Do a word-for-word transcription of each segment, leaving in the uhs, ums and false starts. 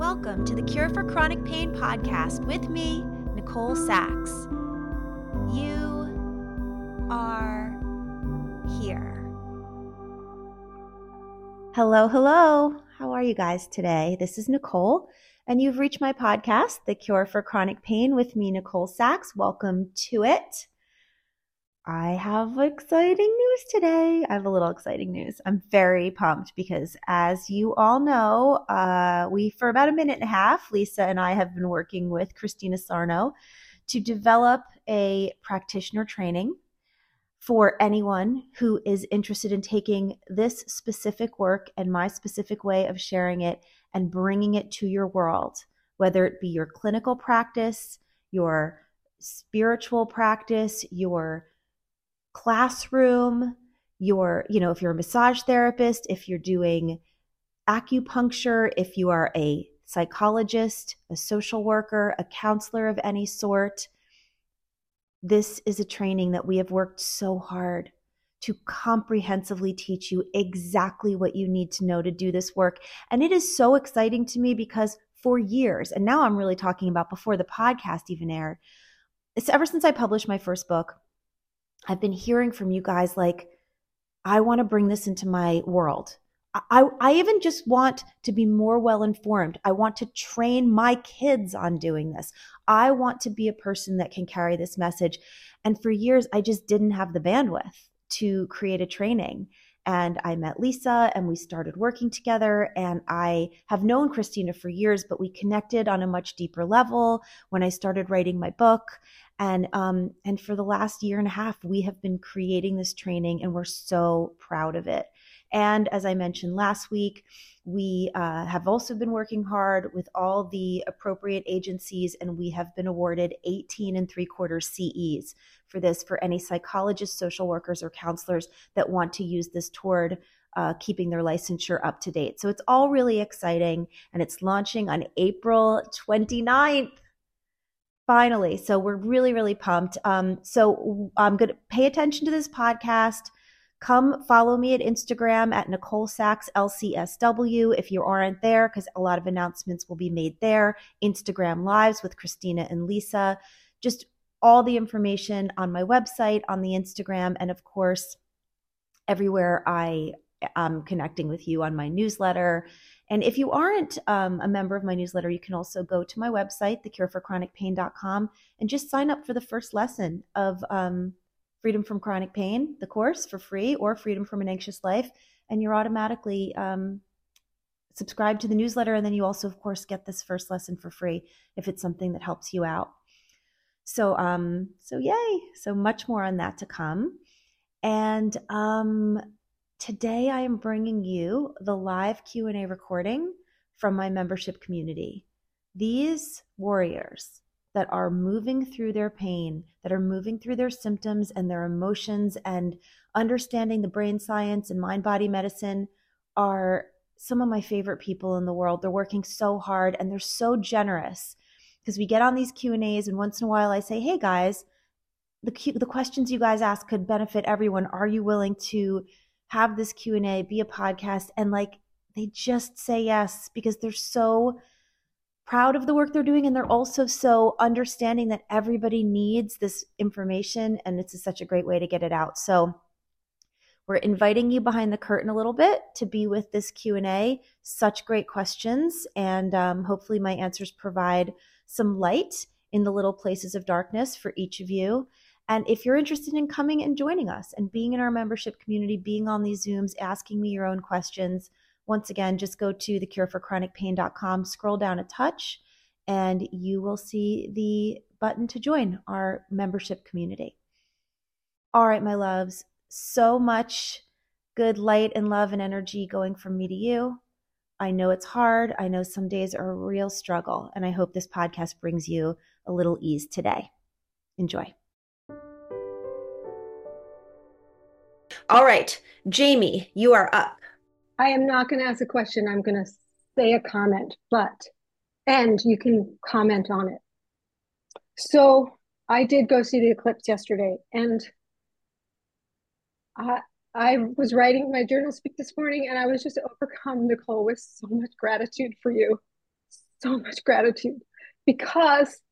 welcome to the Cure for Chronic Pain podcast with me, Nicole Sachs. You are here. Hello, hello. How are you guys today? This is Nicole, and you've reached my podcast, The Cure for Chronic Pain with me, Nicole Sachs. Welcome to it. I have exciting news today. I have a little exciting news. I'm very pumped because, as you all know, uh, we, for about a minute and a half, Lisa and I have been working with Christina Sarno to develop a practitioner training for anyone who is interested in taking this specific work and my specific way of sharing it and bringing it to your world, whether it be your clinical practice, your spiritual practice, your classroom, your, you know, if you're a massage therapist, if you're doing acupuncture, if you are a psychologist, a social worker, a counselor of any sort. This is a training that we have worked so hard to comprehensively teach you exactly what you need to know to do this work. And it is so exciting to me because for years, and now I'm really talking about before the podcast even aired, it's ever since I published my first book, I've been hearing from you guys like, I want to bring this into my world. I, I even just want to be more well-informed. I want to train my kids on doing this. I want to be a person that can carry this message. And for years, I just didn't have the bandwidth to create a training. And I met Lisa and we started working together, and I have known Christina for years, but we connected on a much deeper level when I started writing my book. And um, and for the last year and a half, we have been creating this training, and we're so proud of it. And as I mentioned last week, we uh, have also been working hard with all the appropriate agencies, and we have been awarded eighteen and three quarters C Es for this, for any psychologists, social workers, or counselors that want to use this toward uh, keeping their licensure up to date. So it's all really exciting, and it's launching on April twenty-ninth. Finally. So we're really, really pumped. Um, so I'm going to pay attention to this podcast. Come follow me at Instagram at Nicole Sachs L C S W if you aren't there, because a lot of announcements will be made there. Instagram Lives with Christina and Lisa. Just all the information on my website, on the Instagram, and of course, everywhere I am connecting with you on my newsletter. And if you aren't um, a member of my newsletter, you can also go to my website, the cure for chronic pain dot com, and just sign up for the first lesson of um, Freedom from Chronic Pain, the course for free, or Freedom from an Anxious Life. And you're automatically um, subscribed to the newsletter. And then you also, of course, get this first lesson for free if it's something that helps you out. So, um, so yay. So much more on that to come. And um, today I am bringing you the live Q and A recording from my membership community. These warriors that are moving through their pain, that are moving through their symptoms and their emotions and understanding the brain science and mind-body medicine are some of my favorite people in the world. They're working so hard and they're so generous, because we get on these Q and A's and once in a while I say, hey guys, the Q- the questions you guys ask could benefit everyone. Are you willing to have this Q and A, be a podcast? And like, they just say yes because they're so proud of the work they're doing. And they're also so understanding that everybody needs this information. And it's such a great way to get it out. So we're inviting you behind the curtain a little bit to be with this Q and A. Such great questions. And um, hopefully my answers provide some light in the little places of darkness for each of you. And if you're interested in coming and joining us and being in our membership community, being on these Zooms, asking me your own questions, once again, just go to the cure for chronic pain dot com, scroll down a touch, and you will see the button to join our membership community. All right, my loves, so much good light and love and energy going from me to you. I know it's hard. I know some days are a real struggle, and I hope this podcast brings you a little ease today. Enjoy. All right, Jamie, you are up. I am not going to ask a question. I'm going to say a comment, but, and you can comment on it. So I did go see the eclipse yesterday, and I, I was writing my journal speak this morning, and I was just overcome, Nicole, with so much gratitude for you. so much gratitude because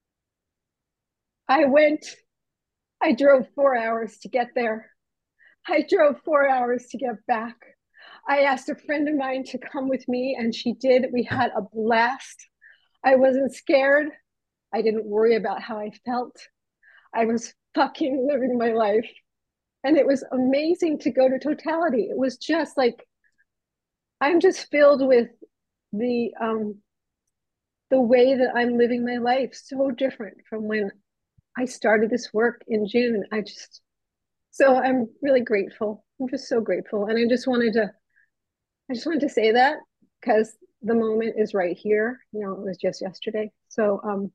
I went, I drove four hours to get there. I drove four hours to get back. I asked a friend of mine to come with me, and she did. We had a blast. I wasn't scared. I didn't worry about how I felt. I was fucking living my life. And it was amazing to go to totality. It was just like, I'm just filled with the um the way that I'm living my life, so different from when I started this work in June. I just so I'm really grateful. I'm just so grateful. And I just wanted to I just wanted to say that because the moment is right here. You know, it was just yesterday. So um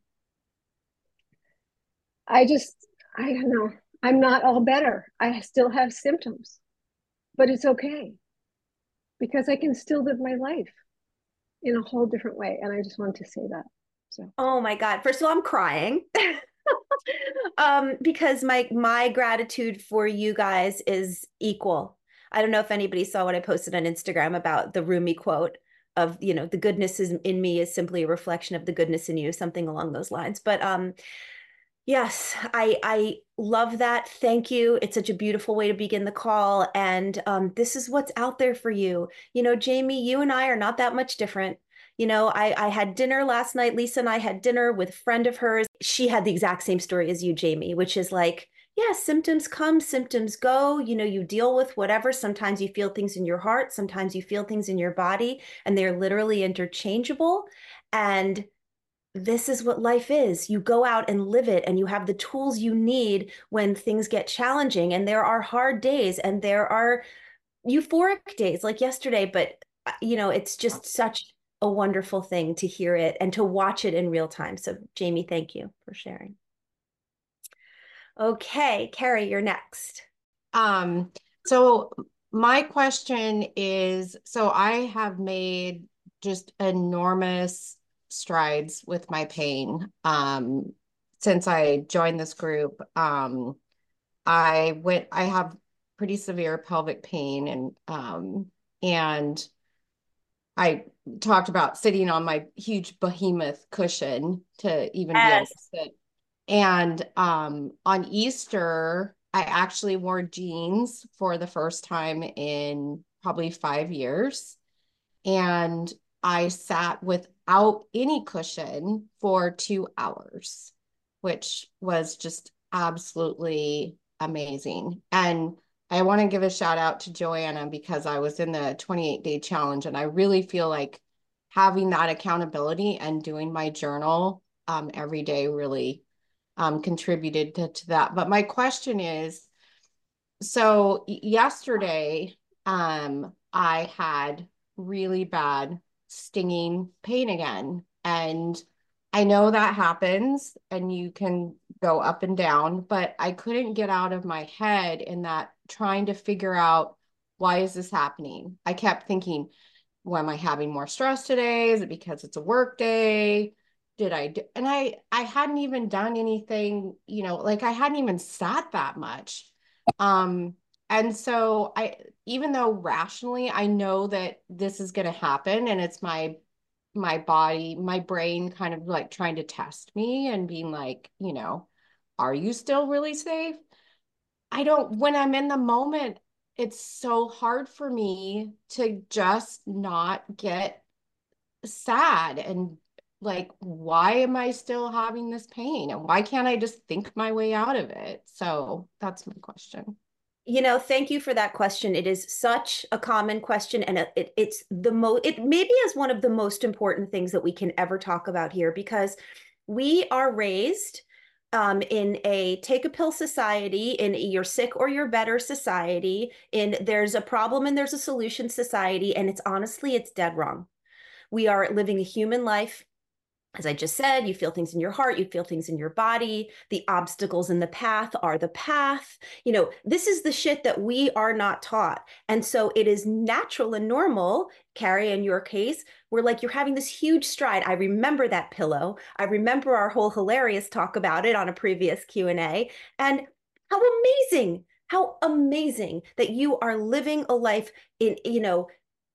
I just I don't know. I'm not all better. I still have symptoms, but it's okay because I can still live my life in a whole different way. And I just wanted to say that. So Oh my God. First of all, I'm crying. Um, because my my gratitude for you guys is equal. I don't know if anybody saw what I posted on Instagram about the Rumi quote of, you know, the goodness is in me is simply a reflection of the goodness in you, something along those lines. But um, yes, I I love that. Thank you. It's such a beautiful way to begin the call. And um, this is what's out there for you. You know, Jamie, you and I are not that much different. You know, I, I had dinner last night. Lisa and I had dinner with a friend of hers. She had the exact same story as you, Jamie, which is like, yeah, symptoms come, symptoms go. You know, you deal with whatever. Sometimes you feel things in your heart, sometimes you feel things in your body, and they're literally interchangeable. And this is what life is. You go out and live it, and you have the tools you need when things get challenging. And there are hard days and there are euphoric days like yesterday, but uh, you know, it's just such a wonderful thing to hear it and to watch it in real time. So, Jamie, thank you for sharing. Okay, Carrie, you're next. Um, so my question is, so I have made just enormous strides with my pain um since I joined this group. Um I went I have pretty severe pelvic pain and um and I talked about sitting on my huge behemoth cushion to even be able Yes. to sit. And um, on Easter, I actually wore jeans for the first time in probably five years. And I sat without any cushion for two hours, which was just absolutely amazing. And I want to give a shout out to Joanna because I was in the twenty-eight day challenge, and I really feel like having that accountability and doing my journal um, every day really um, contributed to, to that. But my question is, so yesterday, um, I had really bad stinging pain again. And I know that happens and you can go up and down, but I couldn't get out of my head in that trying to figure out why is this happening? I kept thinking, why am I having more stress today? Is it because it's a work day? Did I do? And I I hadn't even done anything, you know, like I hadn't even sat that much. Um, and so I, even though rationally I know that this is going to happen and it's my my body, my brain kind of like trying to test me and being like, you know, are you still really safe? I don't, when I'm in the moment, it's so hard for me to just not get sad and like, why am I still having this pain? And why can't I just think my way out of it? So that's my question. You know, thank you for that question. It is such a common question, and it, it's the most, it maybe is one of the most important things that we can ever talk about here because we are raised um, in a take a pill society, in you're sick or you're better society, in there's a problem and there's a solution society, and it's honestly, it's dead wrong. We are living a human life. As I just said, you feel things in your heart, you feel things in your body. The obstacles in the path are the path. You know, this is the shit that we are not taught. And so it is natural and normal, Carrie, in your case, where like you're having this huge stride. I remember that pillow. I remember our whole hilarious talk about it on a previous Q and A. And how amazing, how amazing that you are living a life in, you know,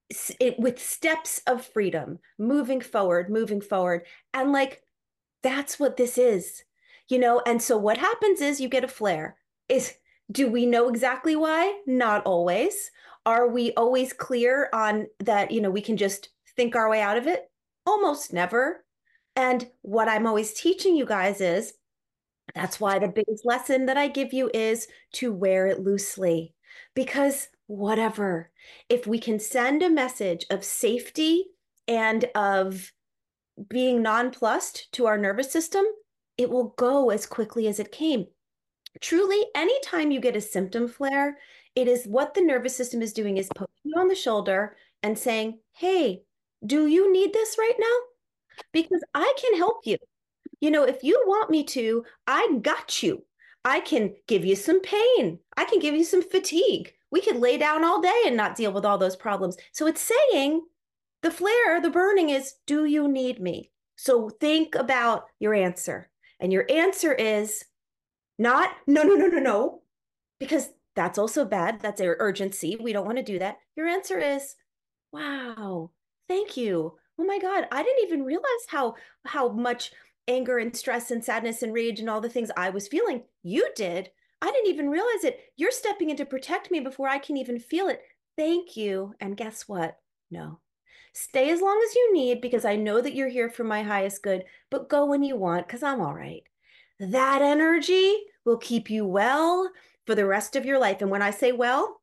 it with steps of freedom, moving forward, moving forward. And like, that's what this is, you know? And so what happens is you get a flare. Is do we know exactly why? Not always. Are we always clear on that, you know, we can just think our way out of it? Almost never. And what I'm always teaching you guys is that's why the biggest lesson that I give you is to wear it loosely. Because whatever, if we can send a message of safety and of being nonplussed to our nervous system, it will go as quickly as it came. Truly, anytime you get a symptom flare, it is what the nervous system is doing is poking you on the shoulder and saying, hey, do you need this right now? Because I can help you. You know, if you want me to, I got you. I can give you some pain. I can give you some fatigue. We could lay down all day and not deal with all those problems. So it's saying the flare, the burning is, do you need me? So think about your answer. And your answer is not, no, no, no, no, no, because that's also bad. That's our urgency. We don't want to do that. Your answer is, wow, thank you. Oh my God, I didn't even realize how how much anger and stress and sadness and rage and all the things I was feeling. You did. I didn't even realize it. You're stepping in to protect me before I can even feel it. Thank you. And guess what? No. Stay as long as you need because I know that you're here for my highest good, but go when you want because I'm all right. That energy will keep you well for the rest of your life. And when I say well,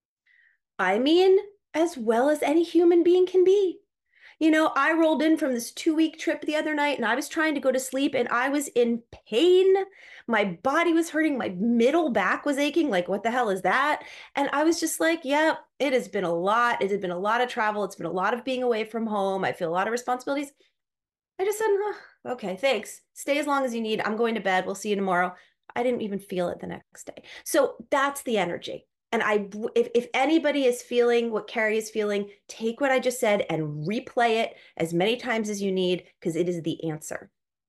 I mean as well as any human being can be. You know, I rolled in from this two week trip the other night and I was trying to go to sleep and I was in pain. My body was hurting. My middle back was aching. Like, what the hell is that? And I was just like, yeah, it has been a lot. It has been a lot of travel. It's been a lot of being away from home. I feel a lot of responsibilities. I just said, oh, okay, thanks. Stay as long as you need. I'm going to bed. We'll see you tomorrow. I didn't even feel it the next day. So that's the energy. And I, if, if anybody is feeling what Carrie is feeling, take what I just said and replay it as many times as you need, because it is the answer.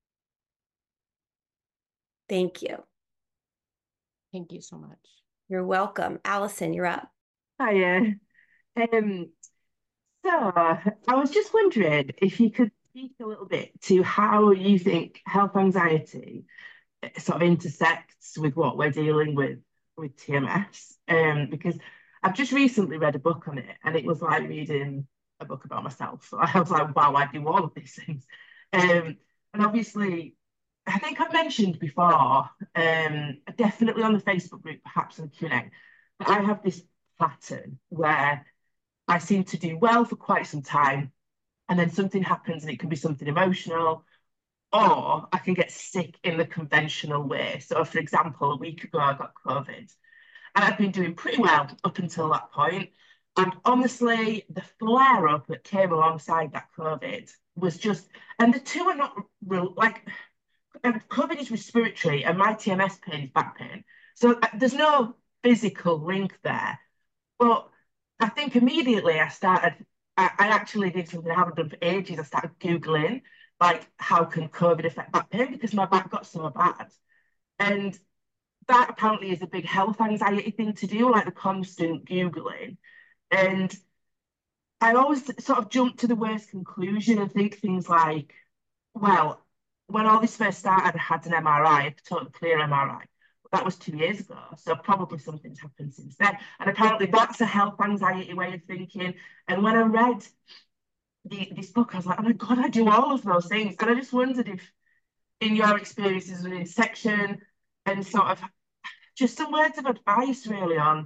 Thank you. Thank you so much. You're welcome. Allison, you're up. Hiya. Um, so I was just wondering if you could speak a little bit to how you think health anxiety sort of intersects with what we're dealing with with T M S. Um, because I've just recently read a book on it, and it was like reading a book about myself. So I was like, wow, I do all of these things. Um, and obviously, I think I've mentioned before, um, definitely on the Facebook group, perhaps in Q and A, that I have this pattern where I seem to do well for quite some time, and then something happens, and it can be something emotional, or I can get sick in the conventional way. So, for example, a week ago, I got COVID, and I've been doing pretty well up until that point. And honestly, the flare up that came alongside that COVID was just, and the two are not real, like, COVID is respiratory, and my T M S pain is back pain. So uh, there's no physical link there. But I think immediately I started, I, I actually did something I haven't done for ages. I started Googling, like, how can COVID affect back pain? Because my back got so bad. And that apparently is a big health anxiety thing to do, like the constant Googling. And I always sort of jump to the worst conclusion and think things like, well, when all this first started, I had an M R I, a totally clear M R I. That was two years ago. So probably something's happened since then. And apparently that's a health anxiety way of thinking. And when I read the, this book, I was like, oh my God, I do all of those things. And I just wondered if, in your experiences within section, and sort of just some words of advice really on,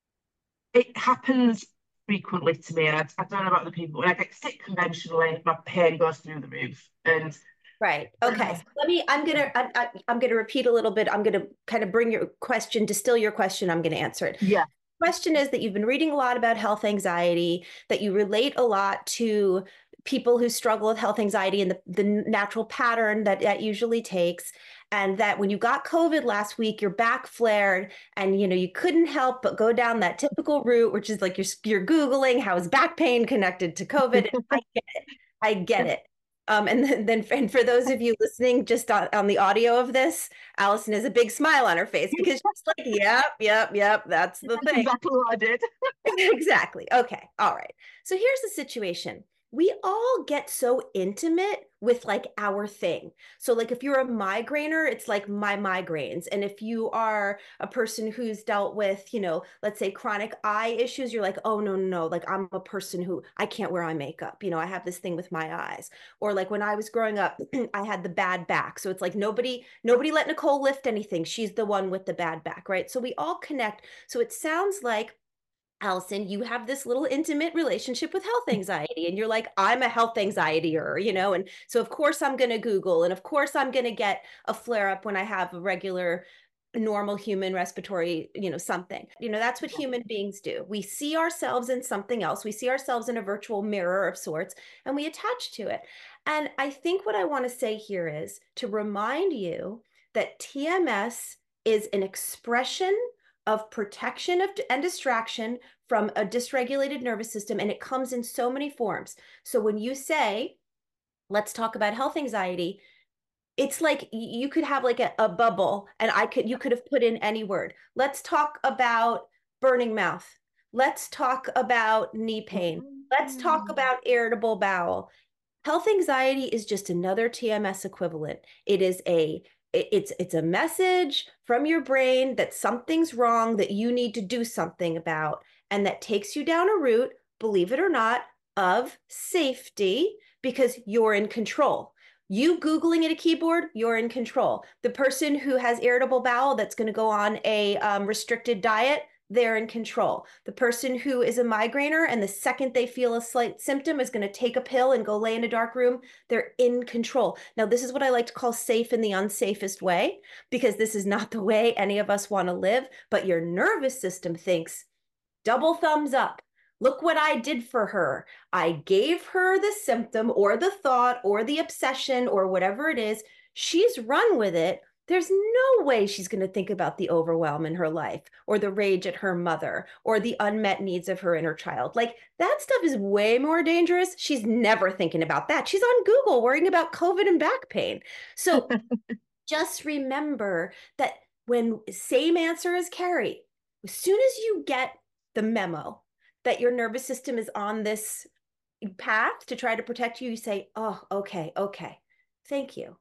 it happens frequently to me. And I, I don't know about the people. When I get sick conventionally, my pain goes through the roof. And Right. Okay. So let me, I'm going to, I, I'm going to repeat a little bit. I'm going to kind of bring your question, distill your question. I'm going to answer it. Yeah. Question is that you've been reading a lot about health anxiety, that you relate a lot to people who struggle with health anxiety and the, the natural pattern that that usually takes. And that when you got COVID last week, your back flared and, you know, you couldn't help but go down that typical route, which is like you're, you're Googling how is back pain connected to COVID. I get it. I get it. Um, and then, then and for those of you listening just on, on the audio of this, Allison has a big smile on her face because she's like, yep, yep, yep, that's the That's thing. exactly what I did. Exactly. Okay. All right. So here's the situation. We all get so intimate with like our thing. So like if you're a migrainer, it's like my migraines. And if you are a person who's dealt with, you know, let's say chronic eye issues, you're like, oh no, no, no. Like I'm a person who I can't wear eye makeup. You know, I have this thing with my eyes. Or like when I was growing up, I had the bad back. So it's like nobody, nobody let Nicole lift anything. She's the one with the bad back, right? So we all connect. So it sounds like Allison, you have this little intimate relationship with health anxiety, and you're like, I'm a health anxietier, you know, and so of course I'm going to Google, and of course I'm going to get a flare up when I have a regular, normal human respiratory, you know, something. You know, that's what human beings do. We see ourselves in something else. We see ourselves in a virtual mirror of sorts, and we attach to it. And I think what I want to say here is to remind you that T M S is an expression of protection of, and distraction from a dysregulated nervous system. And it comes in so many forms. So when you say, let's talk about health anxiety, it's like you could have like a, a bubble and I could, you could have put in any word. Let's talk about burning mouth. Let's talk about knee pain. Let's talk about irritable bowel. Health anxiety is just another T M S equivalent. It is a it's it's a message from your brain that something's wrong, that you need to do something about, and that takes you down a route, believe it or not, of safety because you're in control. You Googling at a keyboard, you're in control. The person who has irritable bowel that's going to go on a um, restricted diet, they're in control. The person who is a migrainer and the second they feel a slight symptom is going to take a pill and go lay in a dark room, they're in control. Now, this is what I like to call safe in the unsafest way, because this is not the way any of us want to live, but your nervous system thinks, double thumbs up. Look what I did for her. I gave her the symptom or the thought or the obsession or whatever it is. She's run with it. There's no way she's going to think about the overwhelm in her life or the rage at her mother or the unmet needs of her inner child. Like that stuff is way more dangerous. She's never thinking about that. She's on Google worrying about COVID and back pain. So just remember that when same answer as Carrie, as soon as you get the memo that your nervous system is on this path to try to protect you, you say, oh, okay, okay, thank you.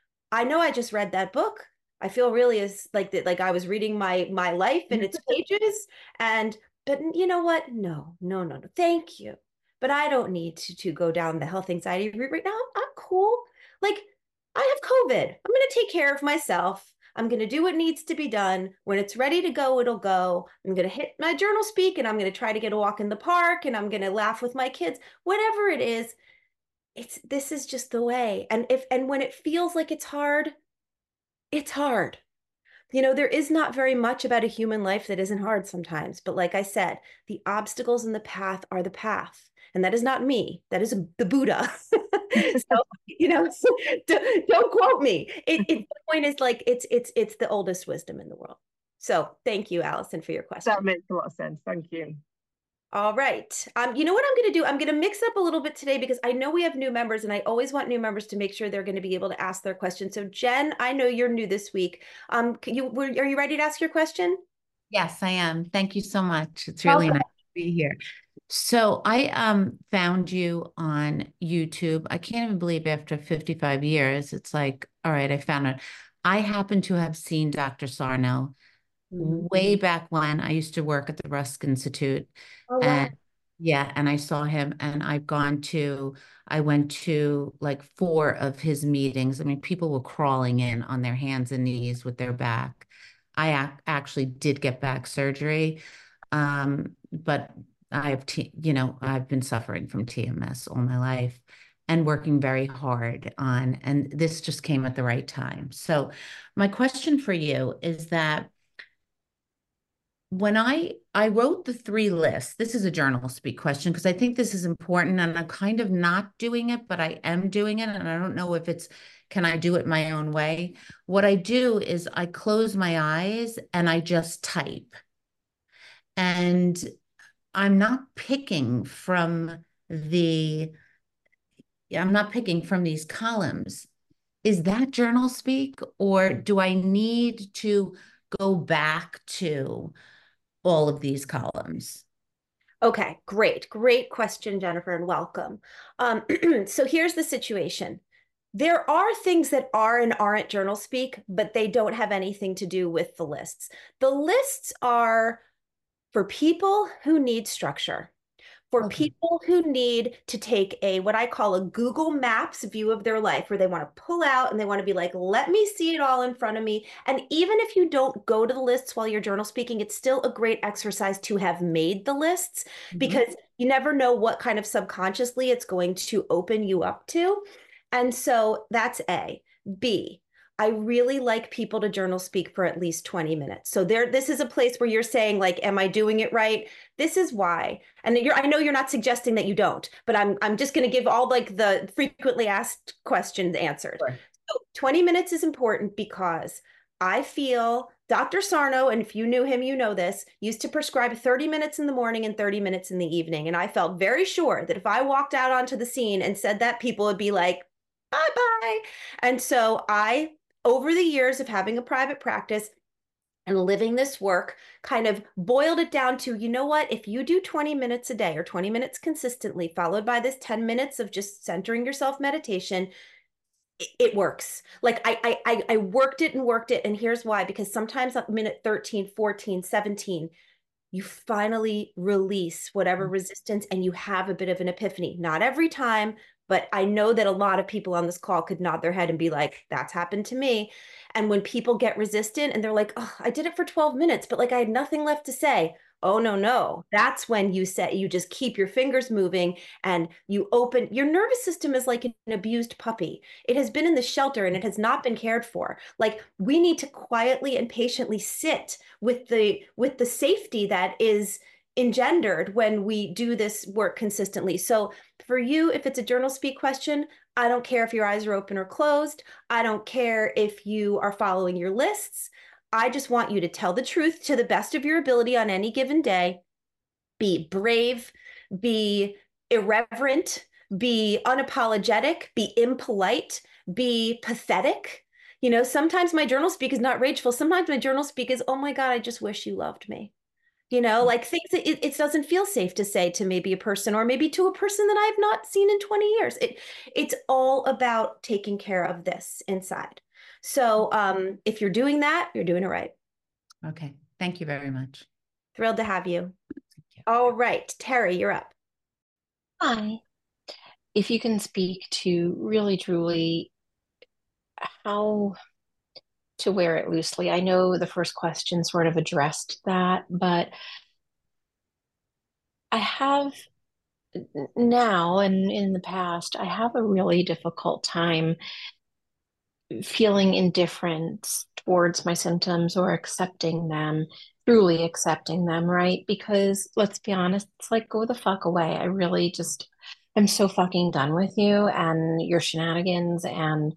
I know I just read that book. I feel really as like that, like I was reading my my life in its pages. And but you know what? No, no, no, no. Thank you. But I don't need to to go down the health anxiety route right now. I'm, I'm cool. Like I have COVID. I'm going to take care of myself. I'm going to do what needs to be done. When it's ready to go, it'll go. I'm going to hit my journal speak and I'm going to try to get a walk in the park and I'm going to laugh with my kids. Whatever it is, it's this is just the way. And if and when it feels like it's hard, it's hard. You know, there is not very much about a human life that isn't hard sometimes. But like I said, the obstacles in the path are the path. And that is not me. That is the Buddha. So, you know, don't, don't quote me. It, it, the point is like, it's, it's, it's the oldest wisdom in the world. So thank you, Allison, for your question. That makes a lot of sense. Thank you. All right. Um, you know what I'm going to do? I'm going to mix up a little bit today because I know we have new members and I always want new members to make sure they're going to be able to ask their question. So Jen, I know you're new this week. Um, you, were, are you ready to ask your question? Yes, I am. Thank you so much. It's really Okay. nice to be here. So I um found you on YouTube. I can't even believe after fifty-five years, it's like, all right, I found it. I happen to have seen Doctor Sarno Mm-hmm. way back when I used to work at the Rusk Institute. Oh, wow. And yeah, and I saw him and I've gone to, I went to like four of his meetings. I mean, people were crawling in on their hands and knees with their back. I ac actually did get back surgery, um, but I've, t you know, I've been suffering from T M S all my life and working very hard on, and this just came at the right time. So my question for you is that when I I wrote the three lists, this is a journal speak question because I think this is important and I'm kind of not doing it, but I am doing it. And I don't know if it's, can I do it my own way? What I do is I close my eyes and I just type. And I'm not picking from the I'm not picking from these columns. Is that journal speak, or do I need to go back to all of these columns? Okay, great. Great question, Jennifer, and welcome. Um, so here's the situation. There are things that are and aren't journal speak, but they don't have anything to do with the lists. The lists are for people who need structure, for Okay. people who need to take a what I call a Google Maps view of their life, where they want to pull out and they want to be like, let me see it all in front of me. And even if you don't go to the lists while you're journal speaking, it's still a great exercise to have made the lists, Mm-hmm. because you never know what kind of subconsciously it's going to open you up to. And so that's A. B, I really like people to journal speak for at least twenty minutes. So there, this is a place where you're saying, like, am I doing it right? This is why. And you're, I know you're not suggesting that you don't, but I'm, I'm just going to give all like the frequently asked questions answered. Sure. So twenty minutes is important because I feel Doctor Sarno, and if you knew him, you know this, used to prescribe thirty minutes in the morning and thirty minutes in the evening. And I felt very sure that if I walked out onto the scene and said that, people would be like, bye-bye. And so I, over the years of having a private practice and living this work, kind of boiled it down to, you know what, if you do twenty minutes a day or twenty minutes consistently, followed by this ten minutes of just centering yourself meditation, it, it works. Like I, I, I worked it and worked it. And here's why, because sometimes at minute thirteen, fourteen, seventeen, you finally release whatever resistance and you have a bit of an epiphany. Not every time, but I know that a lot of people on this call could nod their head and be like, that's happened to me. And when people get resistant and they're like, oh, I did it for twelve minutes, but like I had nothing left to say. Oh, no, no. That's when you say, you just keep your fingers moving and you open. Your nervous system is like an abused puppy. It has been in the shelter and it has not been cared for. Like, we need to quietly and patiently sit with the with the safety that is engendered when we do this work consistently. So for you, if it's a journal speak question, I don't care if your eyes are open or closed. I don't care if you are following your lists. I just want you to tell the truth to the best of your ability on any given day. Be brave, be irreverent, be unapologetic, be impolite, be pathetic. You know, sometimes my journal speak is not rageful. Sometimes my journal speak is, oh my God, I just wish you loved me. You know, like things that it, it doesn't feel safe to say to maybe a person, or maybe to a person that I've not seen in twenty years. It, it's all about taking care of this inside. So um, if you're doing that, you're doing it right. Okay. Thank you very much. Thrilled to have you. Thank you. All right, Terry, you're up. Hi. If you can speak to really truly how to wear it loosely. I know the first question sort of addressed that, but I have now and in the past, I have a really difficult time feeling indifference towards my symptoms or accepting them, truly accepting them, right? Because let's be honest, it's like, go the fuck away. I really just, I'm so fucking done with you and your shenanigans. And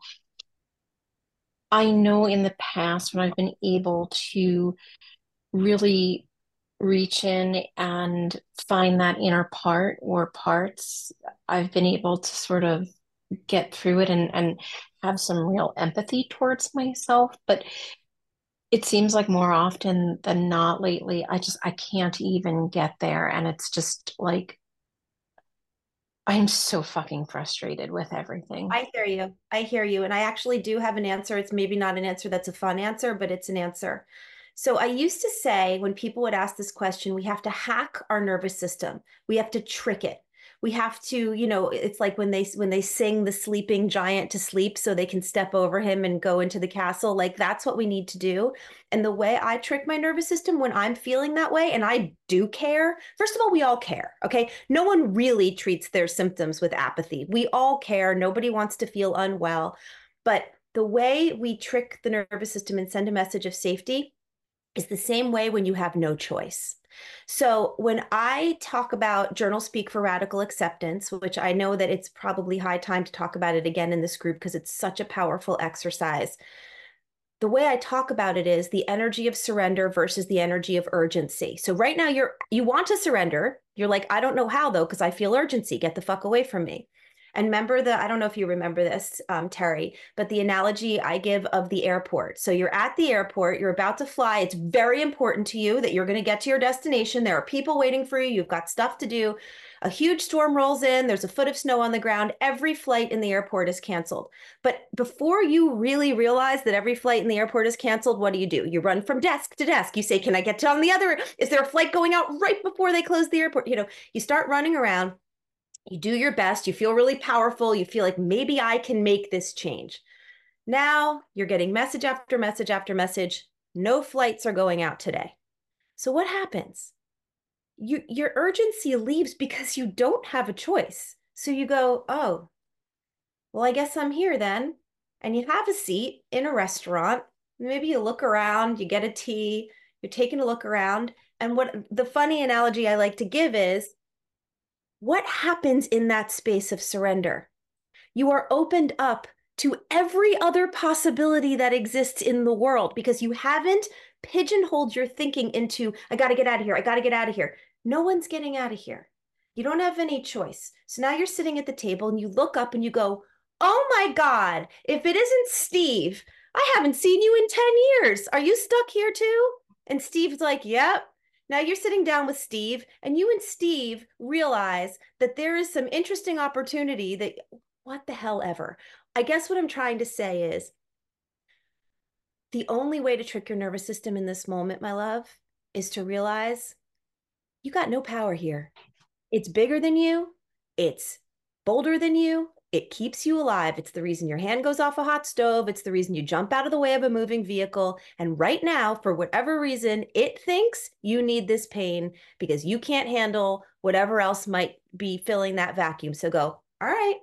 I know in the past when I've been able to really reach in and find that inner part or parts, I've been able to sort of get through it and, and have some real empathy towards myself. But it seems like more often than not lately, I just, I can't even get there. And it's just like, I'm so fucking frustrated with everything. I hear you. I hear you. And I actually do have an answer. It's maybe not an answer that's a fun answer, but it's an answer. So I used to say when people would ask this question, we have to hack our nervous system. We have to trick it. We have to, you know, it's like when they when they sing the sleeping giant to sleep so they can step over him and go into the castle. Like, that's what we need to do. And the way I trick my nervous system when I'm feeling that way, and I do care. First of all, we all care, okay? No one really treats their symptoms with apathy. We all care. Nobody wants to feel unwell. But the way we trick the nervous system and send a message of safety is the same way when you have no choice. So when I talk about journal speak for radical acceptance, which I know that it's probably high time to talk about it again in this group because it's such a powerful exercise, the way I talk about it is the energy of surrender versus the energy of urgency. So right now you're you want to surrender. You're like, I don't know how though, because I feel urgency. Get the fuck away from me. And remember the, I don't know if you remember this, um, Terry, but the analogy I give of the airport. So you're at the airport, you're about to fly. It's very important to you that you're going to get to your destination. There are people waiting for you. You've got stuff to do. A huge storm rolls in. There's a foot of snow on the ground. Every flight in the airport is canceled. But before you really realize that every flight in the airport is canceled, what do you do? You run from desk to desk. You say, can I get to on the other? Is there a flight going out right before they close the airport? You know, you start running around. You do your best. You feel really powerful. You feel like maybe I can make this change. Now you're getting message after message after message. No flights are going out today. So what happens? You, your urgency leaves because you don't have a choice. So you go, oh, well, I guess I'm here then. And you have a seat in a restaurant. Maybe you look around, you get a tea, you're taking a look around. And what the funny analogy I like to give is, what happens in that space of surrender? You are opened up to every other possibility that exists in the world because you haven't pigeonholed your thinking into, I got to get out of here. I got to get out of here. No one's getting out of here. You don't have any choice. So now you're sitting at the table and you look up and you go, oh my God, if it isn't Steve, I haven't seen you in ten years. Are you stuck here too? And Steve's like, yep. Now you're sitting down with Steve and you and Steve realize that there is some interesting opportunity that, what the hell ever. I guess what I'm trying to say is the only way to trick your nervous system in this moment, my love, is to realize you got no power here. It's bigger than you. It's bolder than you. It keeps you alive. It's the reason your hand goes off a hot stove. It's the reason you jump out of the way of a moving vehicle. And right now, for whatever reason, it thinks you need this pain because you can't handle whatever else might be filling that vacuum. So go, all right,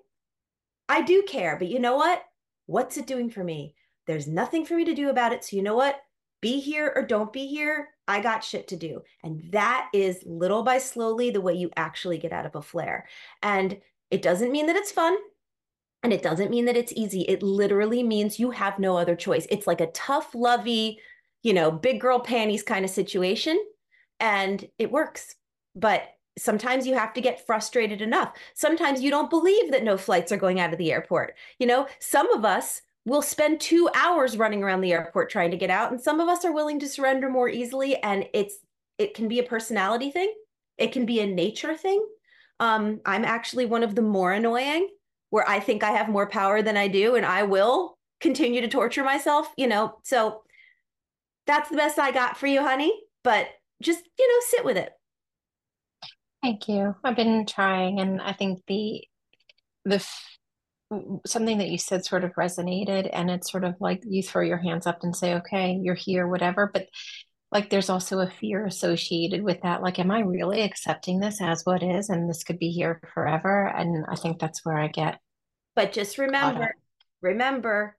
I do care, but you know what? What's it doing for me? There's nothing for me to do about it. So you know what? Be here or don't be here. I got shit to do. And that is little by slowly the way you actually get out of a flare. And it doesn't mean that it's fun. And it doesn't mean that it's easy. It literally means you have no other choice. It's like a tough, lovey, you know, big girl panties kind of situation. And it works. But sometimes you have to get frustrated enough. Sometimes you don't believe that no flights are going out of the airport. You know, some of us will spend two hours running around the airport trying to get out. And some of us are willing to surrender more easily. And it's, it can be a personality thing. It can be a nature thing. Um, I'm actually one of the more annoying, where I think I have more power than I do, and I will continue to torture myself, you know. So that's the best I got for you, honey. But just, you know, sit with it. Thank you. I've been trying, and I think the the something that you said sort of resonated, and it's sort of like you throw your hands up and say, okay, you're here, whatever. But like there's also a fear associated with that. Like, am I really accepting this as what is? And this could be here forever. And I think that's where I get. But just remember, remember,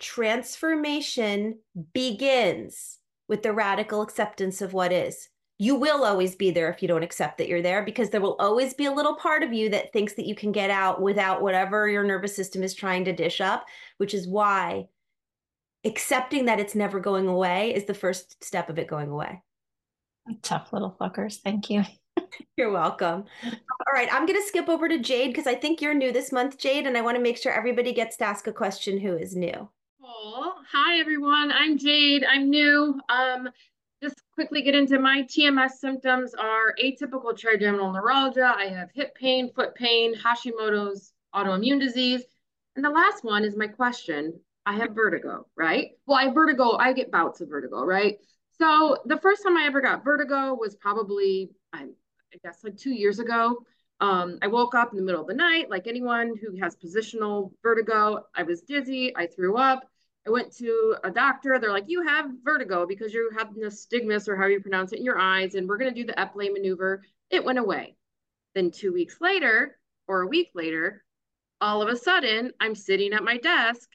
transformation begins with the radical acceptance of what is. You will always be there if you don't accept that you're there, because there will always be a little part of you that thinks that you can get out without whatever your nervous system is trying to dish up, which is why accepting that it's never going away is the first step of it going away. Tough little fuckers. Thank you. You're welcome. All right, I'm going to skip over to Jade because I think you're new this month, Jade, and I want to make sure everybody gets to ask a question who is new. Cool. Hi, everyone. I'm Jade. I'm new. Um, just quickly get into my T M S symptoms are atypical trigeminal neuralgia. I have hip pain, foot pain, Hashimoto's autoimmune disease. And the last one is my question. I have vertigo, right? Well, I have vertigo. I get bouts of vertigo, right? So the first time I ever got vertigo was probably, I, I guess, like two years ago. Um, I woke up in the middle of the night, like anyone who has positional vertigo. I was dizzy. I threw up. I went to a doctor. They're like, you have vertigo because you have nystagmus, or how you pronounce it, in your eyes, and we're going to do the Epley maneuver. It went away. Then two weeks later, or a week later, all of a sudden, I'm sitting at my desk,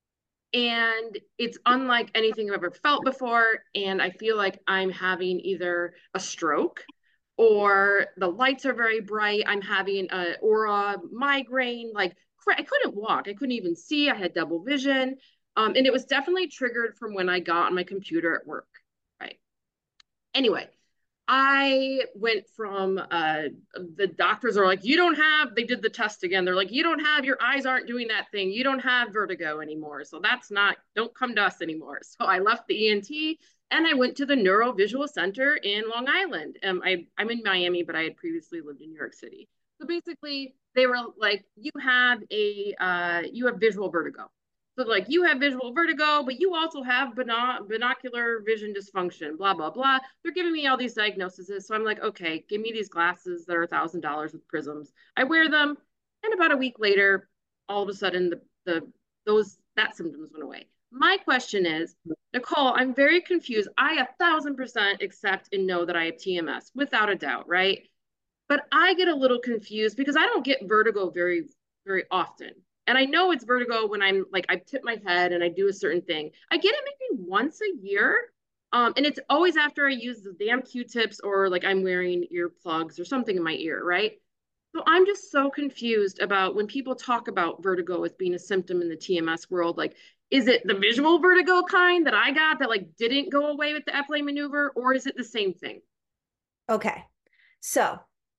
and it's unlike anything I've ever felt before. And I feel like I'm having either a stroke, or the lights are very bright. I'm having a aura migraine. Like, I couldn't walk. I couldn't even see. I had double vision. Um, and it was definitely triggered from when I got on my computer at work, right? Anyway, I went from uh, the doctors are like, you don't have, they did the test again. They're like, you don't have, your eyes aren't doing that thing. You don't have vertigo anymore. So that's not, don't come to us anymore. So I left the E N T and I went to the Neurovisual Center in Long Island. Um, I, I'm in Miami, but I had previously lived in New York City. So basically they were like, you have a, uh, you have visual vertigo. So like you have visual vertigo, but you also have bino- binocular vision dysfunction, blah, blah, blah. They're giving me all these diagnoses. So I'm like, okay, give me these glasses that are a thousand dollars with prisms. I wear them. And about a week later, all of a sudden the, the those that symptoms went away. My question is, Nicole, I'm very confused. I a thousand percent accept and know that I have T M S without a doubt, right? But I get a little confused because I don't get vertigo very, very often. And I know it's vertigo when I'm like, I tip my head and I do a certain thing. I get it maybe once a year. Um, and it's always after I use the damn Q-tips or like I'm wearing earplugs or something in my ear, right? So I'm just so confused about when people talk about vertigo as being a symptom in the T M S world, like, is it the visual vertigo kind that I got that like didn't go away with the Epley maneuver, or is it the same thing? Okay. So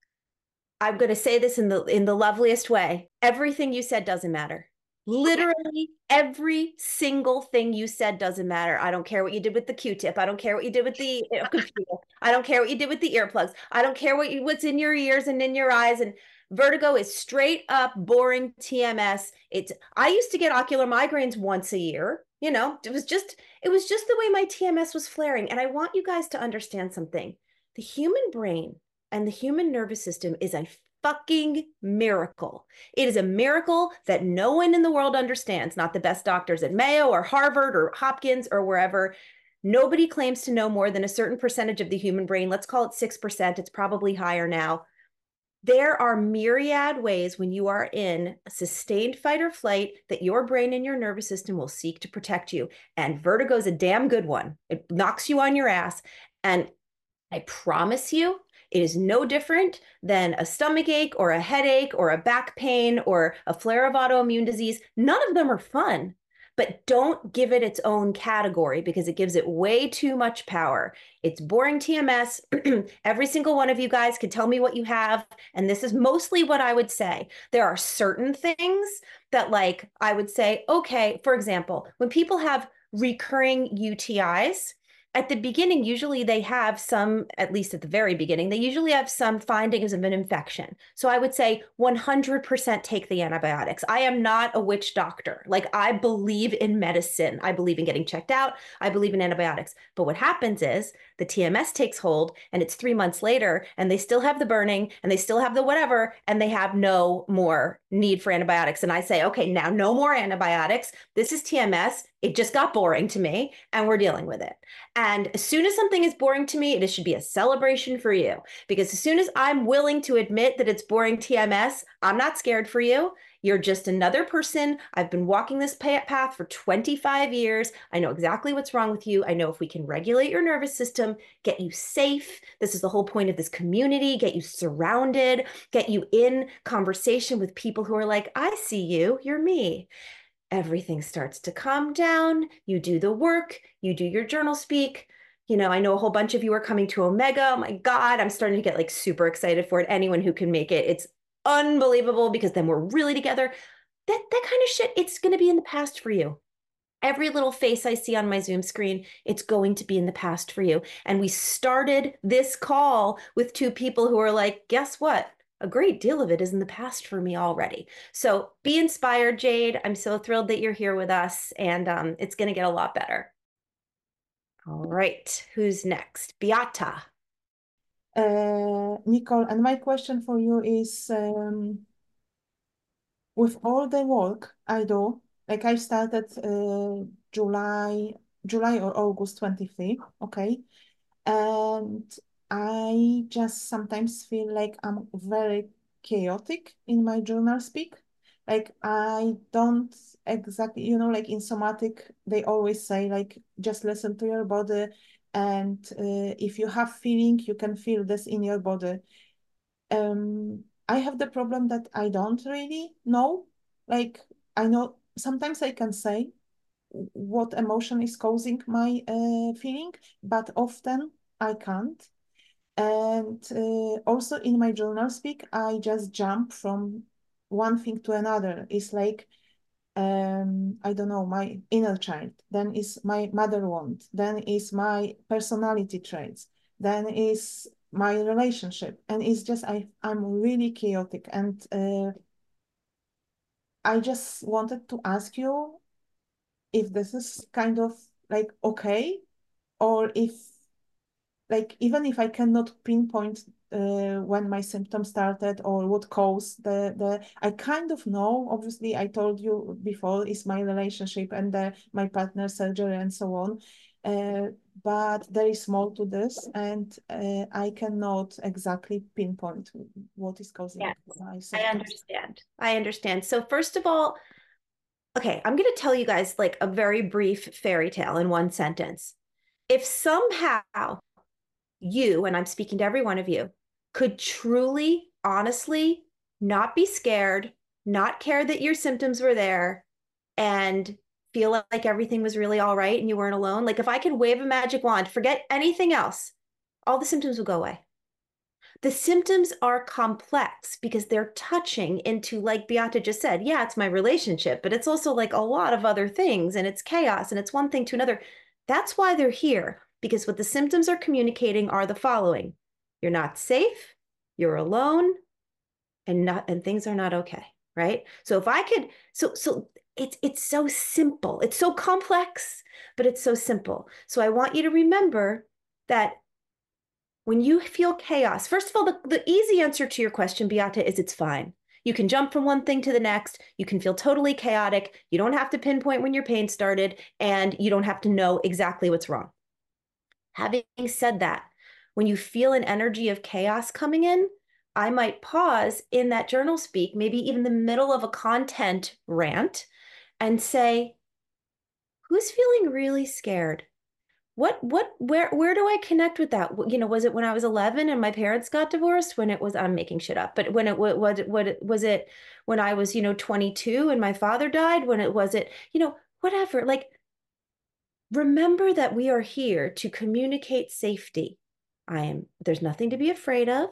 I'm going to say this in the in the loveliest way. Everything you said doesn't matter. Literally every single thing you said doesn't matter. I don't care what you did with the Q-tip. I don't care what you did with the uh, computer. I don't care what you did with the earplugs. I don't care what you, what's in your ears and in your eyes. And vertigo is straight up boring T M S. It's I used to get ocular migraines once a year. You know, it was just it was just the way my T M S was flaring. And I want you guys to understand something. The human brain and the human nervous system is a fucking miracle. It is a miracle that no one in the world understands, not the best doctors at Mayo or Harvard or Hopkins or wherever. Nobody claims to know more than a certain percentage of the human brain. Let's call it six percent. It's probably higher now. There are myriad ways when you are in a sustained fight or flight that your brain and your nervous system will seek to protect you. And vertigo is a damn good one. It knocks you on your ass. And I promise you, it is no different than a stomach ache or a headache or a back pain or a flare of autoimmune disease. None of them are fun, but don't give it its own category because it gives it way too much power. It's boring T M S. Every single one of you guys can tell me what you have. And this is mostly what I would say. There are certain things that, like, I would say, okay, for example, when people have recurring U T Is, at the beginning, usually they have some, at least at the very beginning, they usually have some findings of an infection. So I would say one hundred percent take the antibiotics. I am not a witch doctor. Like, I believe in medicine. I believe in getting checked out. I believe in antibiotics. But what happens is the T M S takes hold and it's three months later and they still have the burning and they still have the whatever and they have no more need for antibiotics. And I say, okay, now no more antibiotics. This is T M S. It just got boring to me and we're dealing with it. And as soon as something is boring to me, it should be a celebration for you. Because as soon as I'm willing to admit that it's boring T M S, I'm not scared for you. You're just another person. I've been walking this path for twenty-five years. I know exactly what's wrong with you. I know if we can regulate your nervous system, get you safe. This is the whole point of this community, get you surrounded, get you in conversation with people who are like, I see you, you're me. Everything starts to calm down. You do the work, you do your journal speak. You know, I know a whole bunch of you are coming to Omega. Oh my God, I'm starting to get like super excited for it. Anyone who can make it, it's unbelievable because then we're really together. That, that kind of shit, it's going to be in the past for you. Every little face I see on my Zoom screen, it's going to be in the past for you. And we started this call with two people who are like, guess what? A great deal of it is in the past for me already. So be inspired, Jade. I'm so thrilled that you're here with us, and um, it's going to get a lot better. All right, who's next? Beata. Uh, Nicole, and my question for you is, um, with all the work I do, like I started uh, July, July or August twenty-fifth, okay? And I just sometimes feel like I'm very chaotic in my journal speak. Like I don't exactly, you know, like in somatic, they always say like, just listen to your body. And uh, if you have feeling, you can feel this in your body. Um, I have the problem that I don't really know. Like I know sometimes I can say what emotion is causing my uh, feeling, but often I can't. And uh, also in my journal speak, I just jump from one thing to another. It's like, um, I don't know, my inner child, then is my mother wound, then is my personality traits, then is my relationship. And it's just, I, I'm really chaotic. And uh, I just wanted to ask you if this is kind of like okay, or if like even if I cannot pinpoint uh, when my symptoms started or what caused the the I kind of know. Obviously, I told you before is my relationship and the, my partner surgery and so on. Uh, but there is more to this, and uh, I cannot exactly pinpoint what is causing Yes, my I symptoms. understand. I understand. So first of all, okay, I'm going to tell you guys like a very brief fairy tale in one sentence. If somehow you, and I'm speaking to every one of you, could truly, honestly, not be scared, not care that your symptoms were there, and feel like everything was really all right and you weren't alone, like if I could wave a magic wand, forget anything else, all the symptoms will go away. The symptoms are complex because they're touching into, like Beata just said, yeah, it's my relationship, but it's also like a lot of other things, and it's chaos, and it's one thing to another. That's why they're here, because what the symptoms are communicating are the following: you're not safe, you're alone, and not and things are not okay, right? So if I could, so so it's it's so simple. It's so complex, but it's so simple. So I want you to remember that when you feel chaos, first of all, the, the easy answer to your question, Beata, is it's fine. You can jump from one thing to the next. You can feel totally chaotic. You don't have to pinpoint when your pain started, and you don't have to know exactly what's wrong. Having said that, when you feel an energy of chaos coming in, I might pause in that journal speak, maybe even the middle of a content rant, and say, who's feeling really scared? What, what, where, where do I connect with that? You know, was it when I was eleven and my parents got divorced? When it was, I'm making shit up, but when it was, what, what was it when I was, you know, twenty-two and my father died? When it was it, you know, whatever. Like, remember that we are here to communicate safety. I am, there's nothing to be afraid of.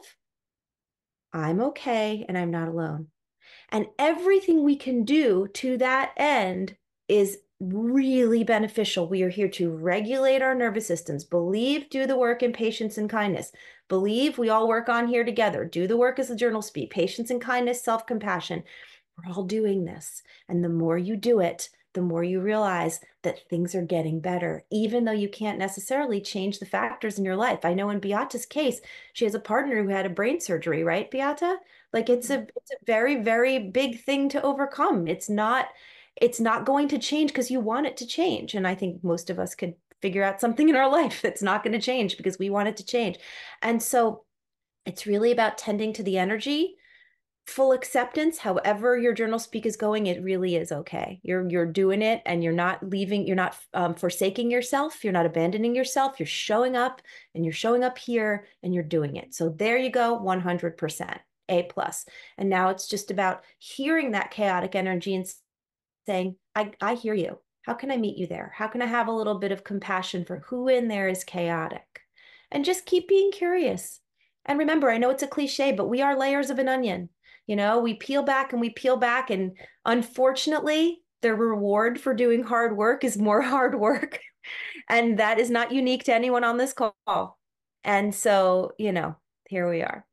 I'm okay, and I'm not alone. And everything we can do to that end is really beneficial. We are here to regulate our nervous systems. Believe, do the work in patience and kindness. Believe, we all work on here together. Do the work as the journal speak. Patience and kindness, self-compassion. We're all doing this. And the more you do it, the more you realize that things are getting better, even though you can't necessarily change the factors in your life. I know in Beata's case, she has a partner who had a brain surgery, right, Beata? Like it's a it's a very, very big thing to overcome. It's not it's not going to change because you want it to change. And I think most of us could figure out something in our life that's not going to change because we want it to change. And so it's really about tending to the energy, full acceptance. However your journal speak is going, it really is okay. You're you're doing it, and you're not leaving, you're not um, forsaking yourself, you're not abandoning yourself, you're showing up, and you're showing up here, and you're doing it. So there you go, one hundred percent A plus. And now it's just about hearing that chaotic energy and saying, I, I hear you. How can I meet you there? How can I have a little bit of compassion for who in there is chaotic? And just keep being curious. And remember, I know it's a cliche, but we are layers of an onion. You know, we peel back and we peel back. And unfortunately, the reward for doing hard work is more hard work. And that is not unique to anyone on this call. And so, you know, here we are.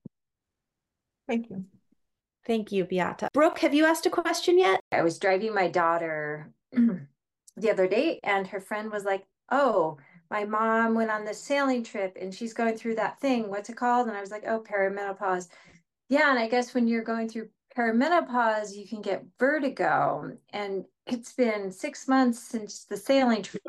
Thank you. Thank you, Beata. Brooke, have you asked a question yet? I was driving my daughter the other day, and her friend was like, oh, my mom went on this sailing trip and she's going through that thing. What's it called? And I was like, oh, perimenopause. Yeah, and I guess when you're going through perimenopause, you can get vertigo. And it's been six months since the sailing trip,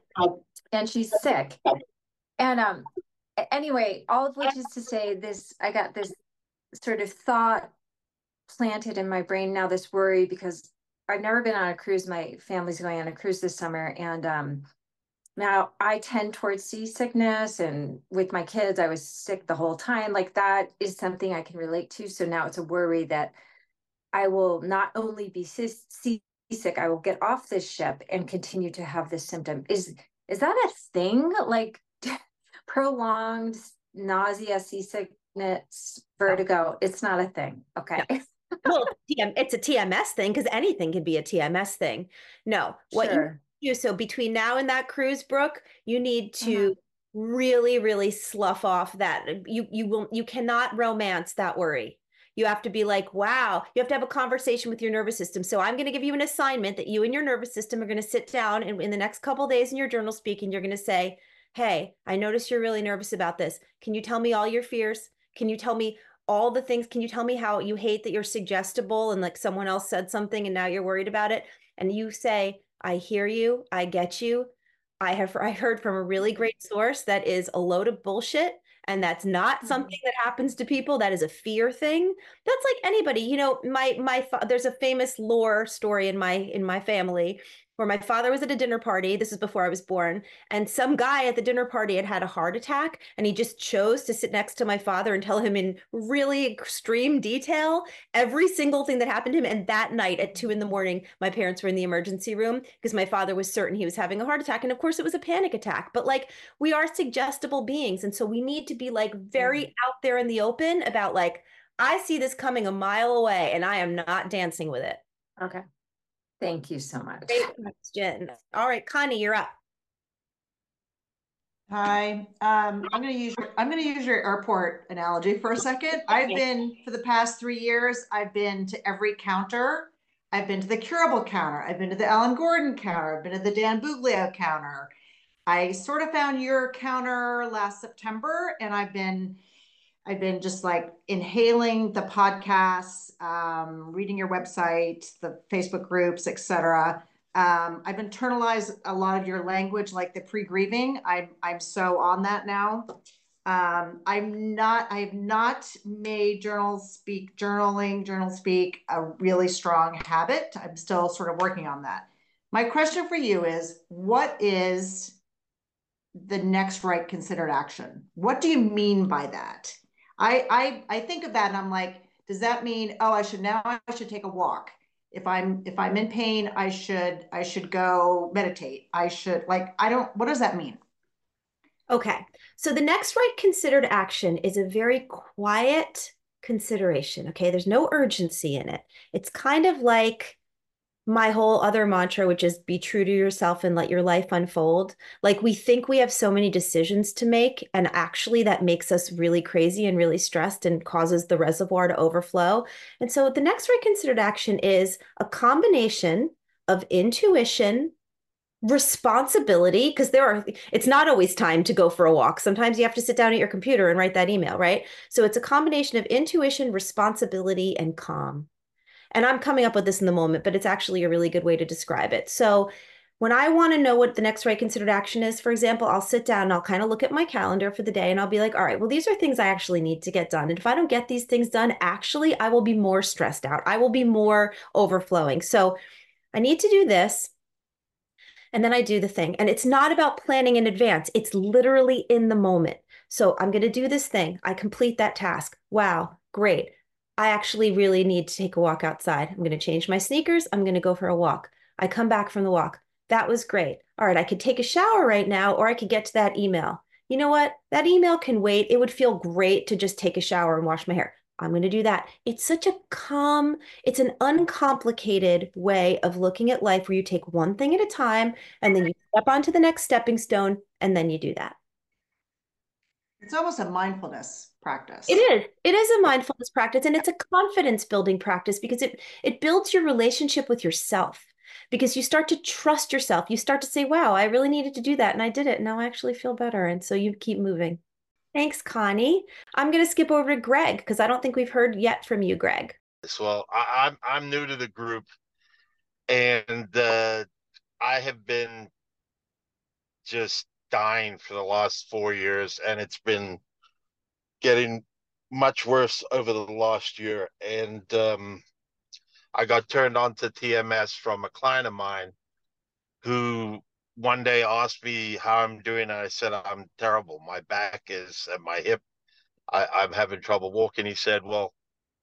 and she's sick. And um, anyway, all of which is to say this, I got this sort of thought planted in my brain now, this worry, because I've never been on a cruise. My family's going on a cruise this summer. And um, now I tend towards seasickness, and with my kids, I was sick the whole time. Like that is something I can relate to. So now it's a worry that I will not only be seasick, I will get off this ship and continue to have this symptom. Is, is that a thing? Like prolonged nausea, seasickness, vertigo. It's not a thing. Okay. No. Well, it's a T M S thing because anything can be a T M S thing. No, what Sure. you do, so between now and that cruise, Brooke, you need to Uh-huh. really, really slough off that. You you will you cannot romance that worry. You have to be like, wow, you have to have a conversation with your nervous system. So I'm going to give you an assignment that you and your nervous system are going to sit down and in the next couple of days in your journal speaking, you're going to say, hey, I notice you're really nervous about this. Can you tell me all your fears? Can you tell me all the things? Can you tell me how you hate that you're suggestible and like someone else said something and now you're worried about it? And you say, I hear you. I get you. I have I heard from a really great source that is a load of bullshit. And that's not something that happens to people. That is a fear thing. That's like anybody, you know, my my there's a famous lore story in my in my family where my father was at a dinner party. This is before I was born. And some guy at the dinner party had had a heart attack. And he just chose to sit next to my father and tell him in really extreme detail every single thing that happened to him. And that night at two in the morning, my parents were in the emergency room because my father was certain he was having a heart attack. And of course, it was a panic attack. But like, we are suggestible beings. And so we need to be like very mm-hmm. out there in the open about like, I see this coming a mile away and I am not dancing with it. Okay. Thank you so much. Great question. All right, Connie, you're up. Hi. Um, I'm going to use your, I'm going to use your airport analogy for a second. I've been for the past three years. I've been to every counter. I've been to the Curable counter. I've been to the Alan Gordon counter. I've been to the Dan Buglio counter. I sort of found your counter last September, and I've been I've been just like inhaling the podcasts, um, reading your website, the Facebook groups, et cetera. Um, I've internalized a lot of your language, like the pre-grieving. I'm I'm so on that now. Um, I'm not. I have not made journal speak, journaling, journal speak a really strong habit. I'm still sort of working on that. My question for you is, what is the next right considered action? What do you mean by that? I, I, I think of that and I'm like, does that mean, oh, I should now, I should take a walk. If I'm, if I'm in pain, I should, I should go meditate. I should like, I don't, what does that mean? Okay. So the next right considered action is a very quiet consideration. Okay. There's no urgency in it. It's kind of like my whole other mantra, which is be true to yourself and let your life unfold. Like we think we have so many decisions to make, and actually that makes us really crazy and really stressed and causes the reservoir to overflow. And so the next right considered action is a combination of intuition, responsibility, because there are, it's not always time to go for a walk. Sometimes you have to sit down at your computer and write that email, right? So it's a combination of intuition, responsibility, and calm. And I'm coming up with this in the moment, but it's actually a really good way to describe it. So when I want to know what the next right considered action is, for example, I'll sit down and I'll kind of look at my calendar for the day and I'll be like, all right, well, these are things I actually need to get done. And if I don't get these things done, actually, I will be more stressed out. I will be more overflowing. So I need to do this. And then I do the thing. And it's not about planning in advance. It's literally in the moment. So I'm going to do this thing. I complete that task. Wow, great. I actually really need to take a walk outside. I'm going to change my sneakers. I'm going to go for a walk. I come back from the walk. That was great. All right, I could take a shower right now, or I could get to that email. You know what? That email can wait. It would feel great to just take a shower and wash my hair. I'm going to do that. It's such a calm, it's an uncomplicated way of looking at life where you take one thing at a time and then you step onto the next stepping stone and then you do that. It's almost a mindfulness practice. It is. It is a mindfulness practice, and it's a confidence building practice because it it builds your relationship with yourself, because you start to trust yourself. You start to say, wow, I really needed to do that and I did it. And now I actually feel better. And so you keep moving. Thanks, Connie. I'm going to skip over to Greg because I don't think we've heard yet from you, Greg. Well, I, I'm I'm new to the group, and uh, I have been just dying for the last four years, and it's been getting much worse over the last year. And um, I got turned on to T M S from a client of mine who one day asked me how I'm doing, and I said, I'm terrible. My back is and my hip, I, I'm having trouble walking. He said, well,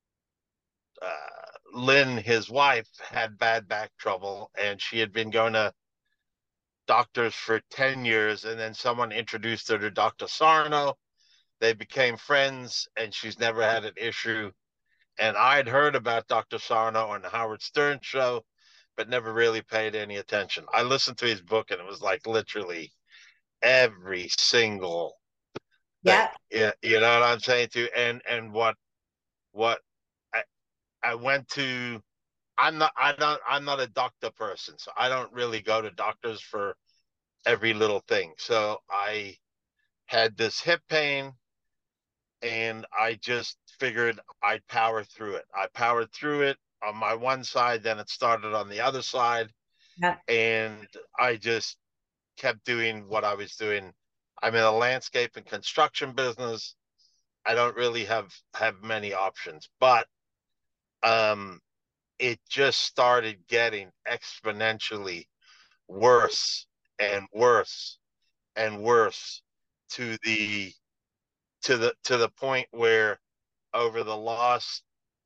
uh, Lynn, his wife, had bad back trouble, and she had been going to doctors for ten years, and then someone introduced her to Doctor Sarno, They became friends, and she's never had an issue. And I'd heard about Doctor Sarno on the Howard Stern show, but never really paid any attention. I listened to his book, and it was like literally every single thing. Yeah. Yeah, you know what I'm saying to you? And and what what I I went to. I'm not. I don't. I'm not a doctor person, so I don't really go to doctors for every little thing. So I had this hip pain, and I just figured I'd power through it. I powered through it on my one side, then it started on the other side, Yeah. and I just kept doing what I was doing. I'm in a landscape and construction business. I don't really have have many options, but um, it just started getting exponentially worse and worse and worse to the to the to the point where over the last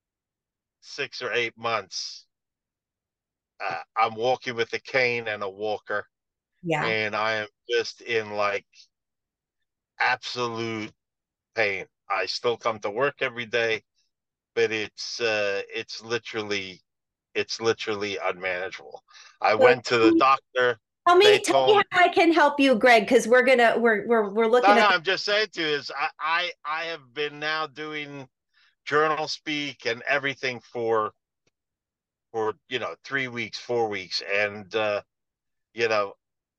six or eight months, uh, I'm walking with a cane and a walker, Yeah. and I am just in like absolute pain. I still come to work every day, but it's uh, it's literally it's literally unmanageable. I So went to the doctor. tell They me, tell me told how I can help you, Greg, because we're gonna we're we're we're no, looking no, at I'm just saying to you is I, I I have been now doing journal speak and everything for for you know three weeks, four weeks, and uh, you know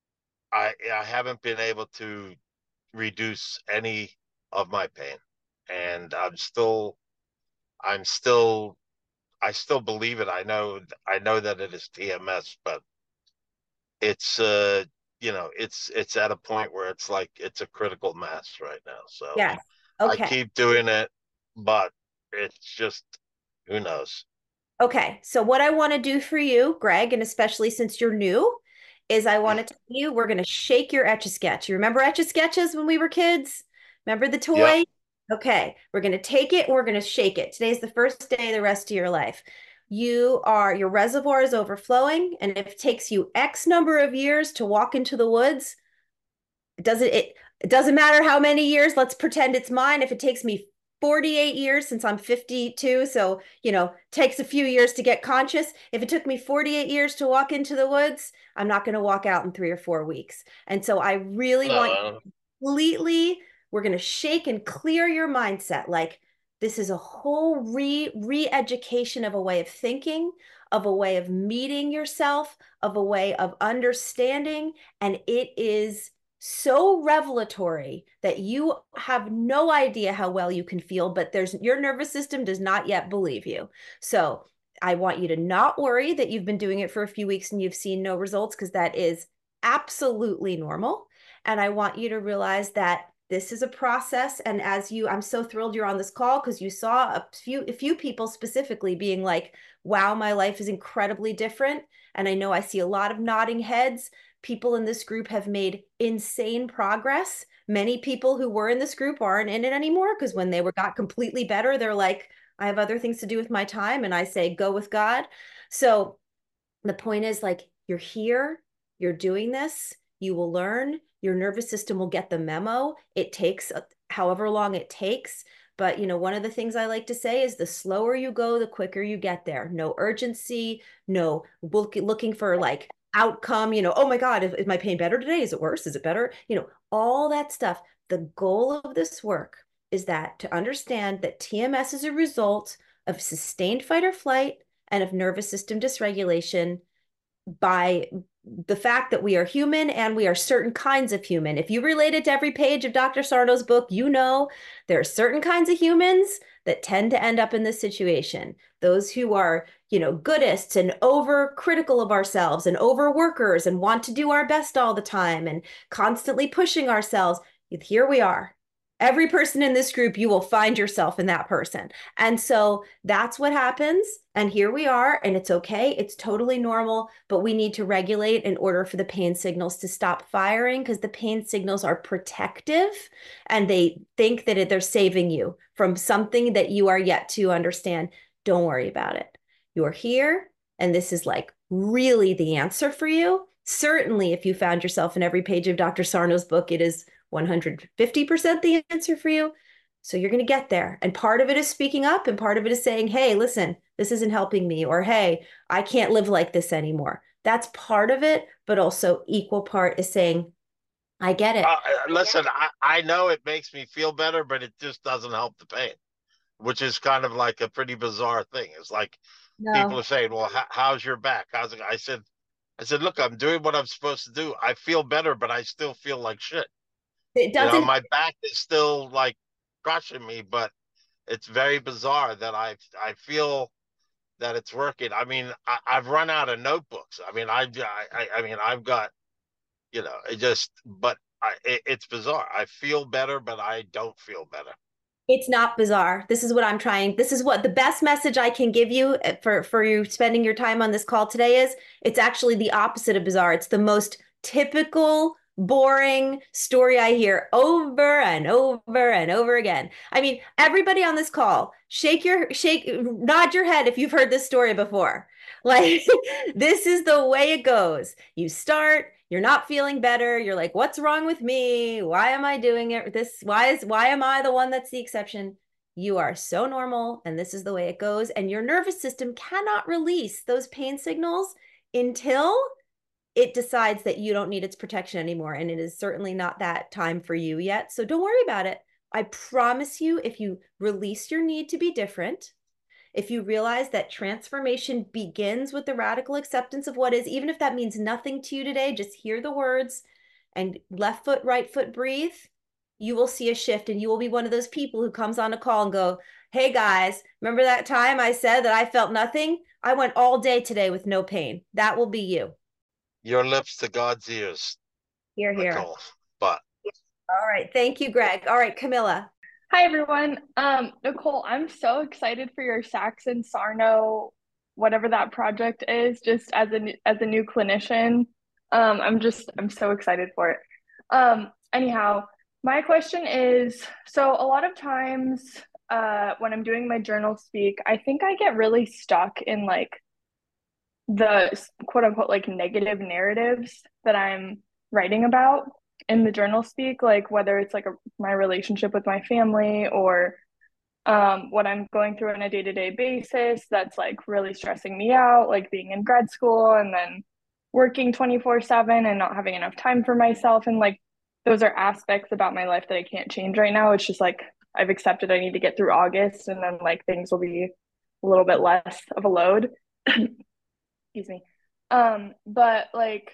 I I haven't been able to reduce any of my pain, and I'm still I'm still I still believe it. I know I know that it is T M S, but it's uh you know it's it's at a point where it's like it's a critical mass right now. So yes. I Okay. keep doing it, but it's just who knows. Okay. So what I want to do for you, Greg, and especially since you're new, is I want to tell you we're gonna shake your Etch-a-Sketch. You remember Etch-a-Sketches when we were kids? Remember the Yep. toy? Okay. We're gonna take it and we're gonna shake it. Today's the first day of the rest of your life. You are your reservoir is overflowing, and if it takes you X number of years to walk into the woods, it doesn't it, it doesn't matter how many years. Let's pretend it's mine. If it takes me forty-eight years since I'm fifty-two, so you know, takes a few years to get conscious. If it took me forty-eight years to walk into the woods, I'm not going to walk out in three or four weeks. And so I really No, want I you don't- completely, we're going to shake and clear your mindset. Like this is a whole re re-education of a way of thinking, of a way of meeting yourself, of a way of understanding, and it is so revelatory that you have no idea how well you can feel, but there's your nervous system does not yet believe you. So I want you to not worry that you've been doing it for a few weeks and you've seen no results, because that is absolutely normal. And I want you to realize that this is a process. And as you, I'm so thrilled you're on this call because you saw a few, a few people specifically being like, wow, my life is incredibly different. And I know I see a lot of nodding heads. People in this group have made insane progress. Many people who were in this group aren't in it anymore because when they were got completely better, they're like, I have other things to do with my time. And I say, go with God. So the point is like, you're here, you're doing this, you will learn, your nervous system will get the memo. It takes however long it takes. But, you know, one of the things I like to say is the slower you go, the quicker you get there. No urgency, no look, looking for like outcome, you know, oh my God, is, is my pain better today? Is it worse? Is it better? You know, all that stuff. The goal of this work is that to understand that T M S is a result of sustained fight or flight and of nervous system dysregulation by the fact that we are human and we are certain kinds of human. If you relate it to every page of Doctor Sarno's book, you know there are certain kinds of humans that tend to end up in this situation. Those who are, you know, goodists and over critical of ourselves and overworkers and want to do our best all the time and constantly pushing ourselves. Here we are. Every person in this group, you will find yourself in that person. And so that's what happens. And here we are, and it's okay. It's totally normal, but we need to regulate in order for the pain signals to stop firing, because the pain signals are protective and they think that they're saving you from something that you are yet to understand. Don't worry about it. You're here, and this is like really the answer for you. Certainly, if you found yourself in every page of Doctor Sarno's book, it is one hundred fifty percent the answer for you. So you're going to get there. And part of it is speaking up, and part of it is saying, hey, listen, this isn't helping me, or hey, I can't live like this anymore. That's part of it, but also equal part is saying, I get it. Uh, listen, I, I know it makes me feel better, but it just doesn't help the pain, which is kind of like a pretty bizarre thing. It's like No. people are saying, well, how, how's your back? How's it? I said, I said, look, I'm doing what I'm supposed to do. I feel better, but I still feel like shit. It doesn't. You know, my back is still like crushing me, but it's very bizarre that I I feel that it's working. I mean, I, I've run out of notebooks. I mean, I I, I mean, I've got, you know, it just, but I, it, it's bizarre. I feel better, but I don't feel better. It's not bizarre. This is what I'm trying. This is what the best message I can give you for, for you spending your time on this call today is. It's actually the opposite of bizarre. It's the most typical, boring story I hear over and over and over again. I mean, everybody on this call, shake your, shake, nod your head if you've heard this story before. Like, this is the way it goes. You start, you're not feeling better. You're like, what's wrong with me? Why am I doing it? This, why is, why am I the one that's the exception? You are so normal, and this is the way it goes. And your nervous system cannot release those pain signals until it decides that you don't need its protection anymore. And it is certainly not that time for you yet. So don't worry about it. I promise you, if you release your need to be different, if you realize that transformation begins with the radical acceptance of what is, even if that means nothing to you today, just hear the words and left foot, right foot, breathe, you will see a shift, and you will be one of those people who comes on a call and go, hey guys, remember that time I said that I felt nothing? I went all day today with no pain. That will be you. Your lips to God's ears. Here, here. Nicole. But all right. Thank you, Greg. All right, Camilla. Hi, everyone. Um, Nicole, I'm so excited for your Saxon Sarno, whatever that project is, just as a, as a new clinician. Um, I'm just, I'm so excited for it. Um, anyhow, my question is, so a lot of times uh, when I'm doing my journal speak, I think I get really stuck in like the quote unquote like negative narratives that I'm writing about in the journal speak, like whether it's like a, my relationship with my family or um, what I'm going through on a day-to-day basis that's like really stressing me out, like being in grad school and then working twenty-four seven and not having enough time for myself. And like, those are aspects about my life that I can't change right now. It's just like, I've accepted I need to get through August, and then like things will be a little bit less of a load. Excuse me. Um, but like,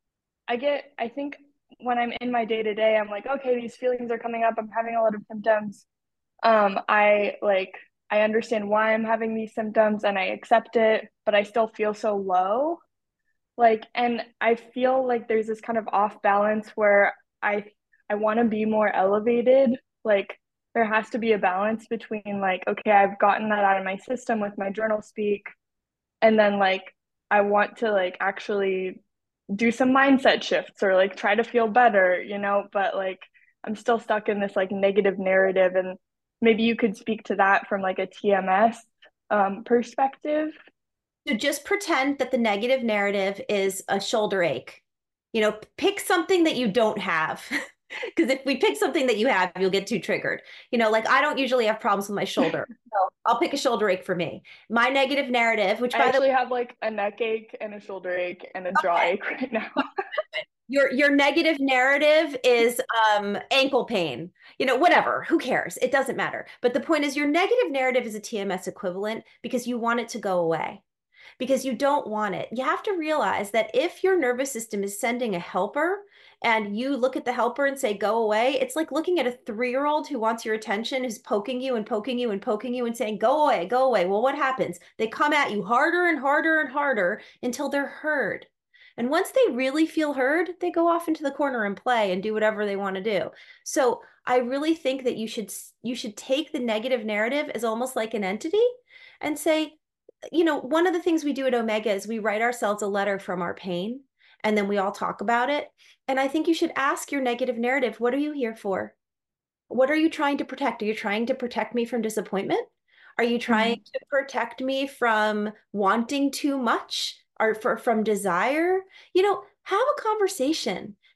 I get, I think when I'm in my day to day, I'm like, okay, these feelings are coming up. I'm having a lot of symptoms. Um, I like, I understand why I'm having these symptoms and I accept it, but I still feel so low. Like, and I feel like there's this kind of off balance where I, I want to be more elevated. Like, there has to be a balance between like, okay, I've gotten that out of my system with my journal speak. And then like, I want to like actually do some mindset shifts or like try to feel better, you know, but like I'm still stuck in this like negative narrative, and maybe you could speak to that from like a T M S um, perspective. So just pretend that the negative narrative is a shoulder ache. You know, pick something that you don't have. Because if we pick something that you have, you'll get too triggered. You know, like I don't usually have problems with my shoulder. So I'll pick a shoulder ache for me. My negative narrative, which I by actually the way, have like a neck ache and a shoulder ache and a jaw okay. ache right now. Your your negative narrative is um, ankle pain, you know, whatever, who cares? It doesn't matter. But the point is your negative narrative is a T M S equivalent because you want it to go away, because you don't want it. You have to realize that if your nervous system is sending a helper and you look at the helper and say, go away, it's like looking at a three-year-old who wants your attention, who's poking you and poking you and poking you and saying, go away, go away. Well, what happens? They come at you harder and harder and harder until they're heard. And once they really feel heard, they go off into the corner and play and do whatever they want to do. So I really think that you should you should take the negative narrative as almost like an entity and say, you know, one of the things we do at Omega is we write ourselves a letter from our pain, and then we all talk about it. And I think you should ask your negative narrative, what are you here for? What are you trying to protect? Are you trying to protect me from disappointment? Are you trying mm-hmm. to protect me from wanting too much? Or for, from desire? You know, have a conversation.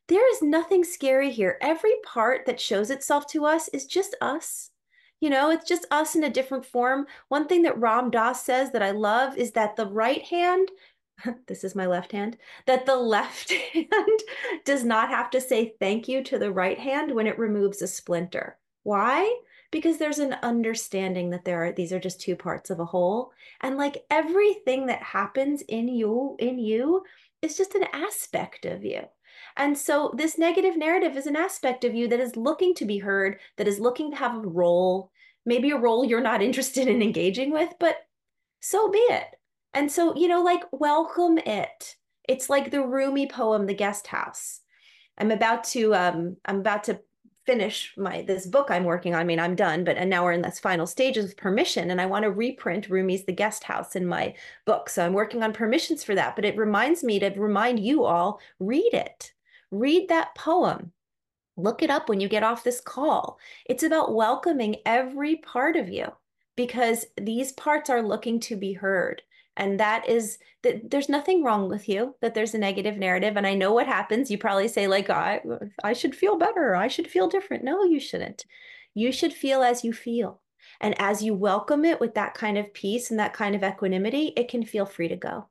there is nothing scary here. Every part that shows itself to us is just us. You know, it's just us in a different form. One thing that Ram Dass says that I love is that the right hand, this is my left hand, that the left hand does not have to say thank you to the right hand when it removes a splinter. Why? Because there's an understanding that there are, these are just two parts of a whole. And like everything that happens in you, in you is just an aspect of you. And so this negative narrative is an aspect of you that is looking to be heard, that is looking to have a role, maybe a role you're not interested in engaging with, but so be it. And so, you know, like welcome it. It's like the Rumi poem, The Guest House. I'm about to, um, I'm about to finish my, this book I'm working on. I mean, I'm done, but and now we're in this final stages of permission. And I want to reprint Rumi's The Guest House in my book. So I'm working on permissions for that, but it reminds me to remind you all, read it. Read that poem. Look it up when you get off this call. It's about welcoming every part of you because these parts are looking to be heard. And that is that there's nothing wrong with you, that there's a negative narrative. And I know what happens. You probably say like, I, I should feel better. I should feel different. No, you shouldn't. You should feel as you feel. And as you welcome it with that kind of peace and that kind of equanimity, it can feel free to go.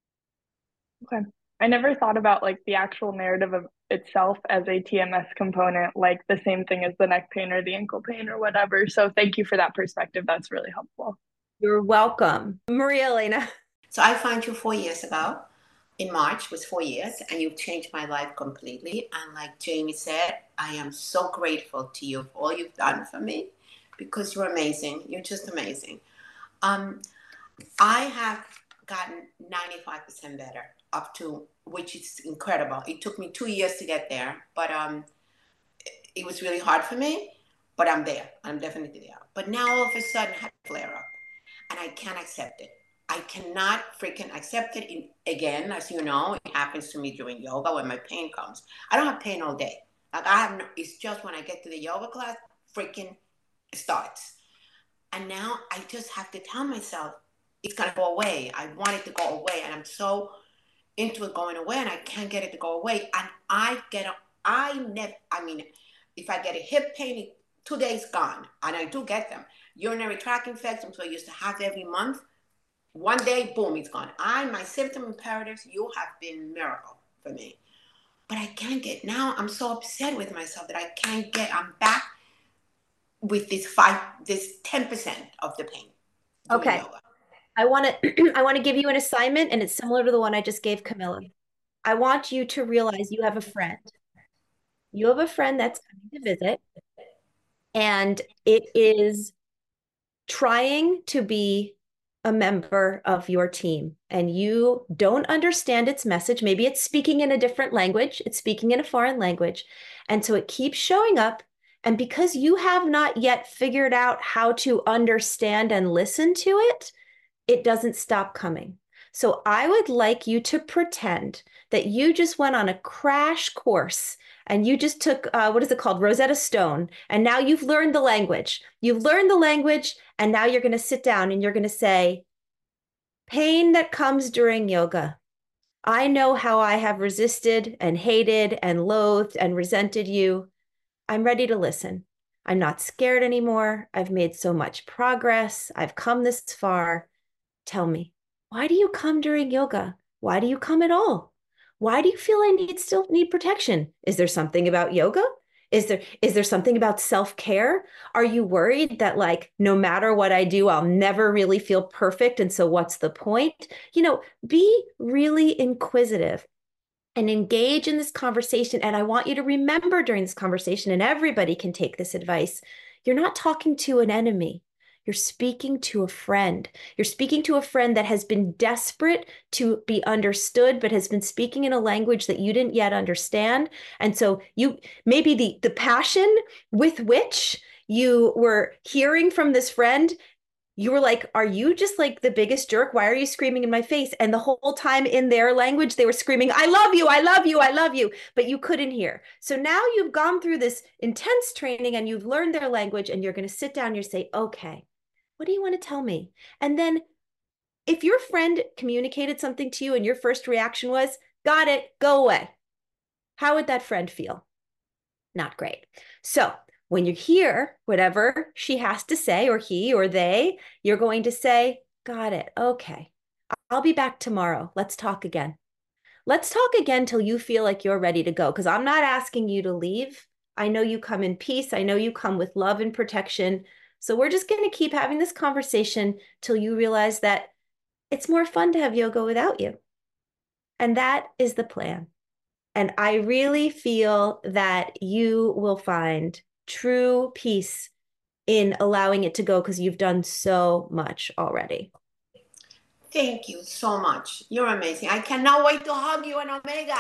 Okay. I never thought about like the actual narrative of itself as a T M S component, like the same thing as the neck pain or the ankle pain or whatever. So thank you for that perspective. That's really helpful. You're welcome. Maria Elena. So I found you four years ago. In March was four years, and you've changed my life completely. And like Jamie said, I am so grateful to you for all you've done for me because you're amazing. You're just amazing. Um, I have gotten ninety-five percent better up to, which is incredible. It took me two years to get there, but um, it was really hard for me, but I'm there. I'm definitely there. But now all of a sudden I have a flare up and I can't accept it. I cannot freaking accept it in, again, as you know, it happens to me during yoga when my pain comes. I don't have pain all day. Like I have no, it's just when I get to the yoga class, freaking starts. And now I just have to tell myself, it's gonna go away. I want it to go away. And I'm so into it going away and I can't get it to go away. And I get, a, I never, I mean, if I get a hip pain, two days gone. And I do get them. Urinary tract infections, so I used to have every month. One day, boom, it's gone. I, my symptom imperatives, you have been a miracle for me. But I can't get, now I'm so upset with myself that I can't get, I'm back with this five, this ten percent of the pain. Okay. Yoga. I want to, I want to give you an assignment and it's similar to the one I just gave Camilla. I want you to realize you have a friend. You have a friend that's coming to visit and it is trying to be a member of your team and you don't understand its message. Maybe it's speaking in a different language. It's speaking in a foreign language. And so it keeps showing up. And because you have not yet figured out how to understand and listen to it, it doesn't stop coming. So I would like you to pretend that you just went on a crash course and you just took, uh, what is it called? Rosetta Stone. And now you've learned the language. You've learned the language and now you're going to sit down and you're going to say, pain that comes during yoga. I know how I have resisted and hated and loathed and resented you. I'm ready to listen. I'm not scared anymore. I've made so much progress. I've come this far. Tell me, why do you come during yoga? Why do you come at all? Why do you feel I need still need protection? Is there something about yoga? Is there is there something about self-care? Are you worried that like, no matter what I do, I'll never really feel perfect? And so what's the point? You know, be really inquisitive and engage in this conversation. And I want you to remember during this conversation, and everybody can take this advice, you're not talking to an enemy. You're speaking to a friend. You're speaking to a friend that has been desperate to be understood, but has been speaking in a language that you didn't yet understand. And so you, maybe the, the passion with which you were hearing from this friend, you were like, are you just like the biggest jerk? Why are you screaming in my face? And the whole time in their language, they were screaming, I love you, I love you, I love you, but you couldn't hear. So now you've gone through this intense training and you've learned their language and you're going to sit down and you say, okay, what do you want to tell me? And then if your friend communicated something to you and your first reaction was, got it, go away. how would that friend feel? Not great. So when you hear whatever she has to say, or he or they, you're going to say, got it. Okay. I'll be back tomorrow. Let's talk again. Let's talk again till you feel like you're ready to go, because I'm not asking you to leave. I know you come in peace. I know you come with love and protection. So we're just going to keep having this conversation till you realize that it's more fun to have yoga without you. And that is the plan. And I really feel that you will find true peace in allowing it to go, because you've done so much already. Thank you so much. You're amazing. I cannot wait to hug you in Omega.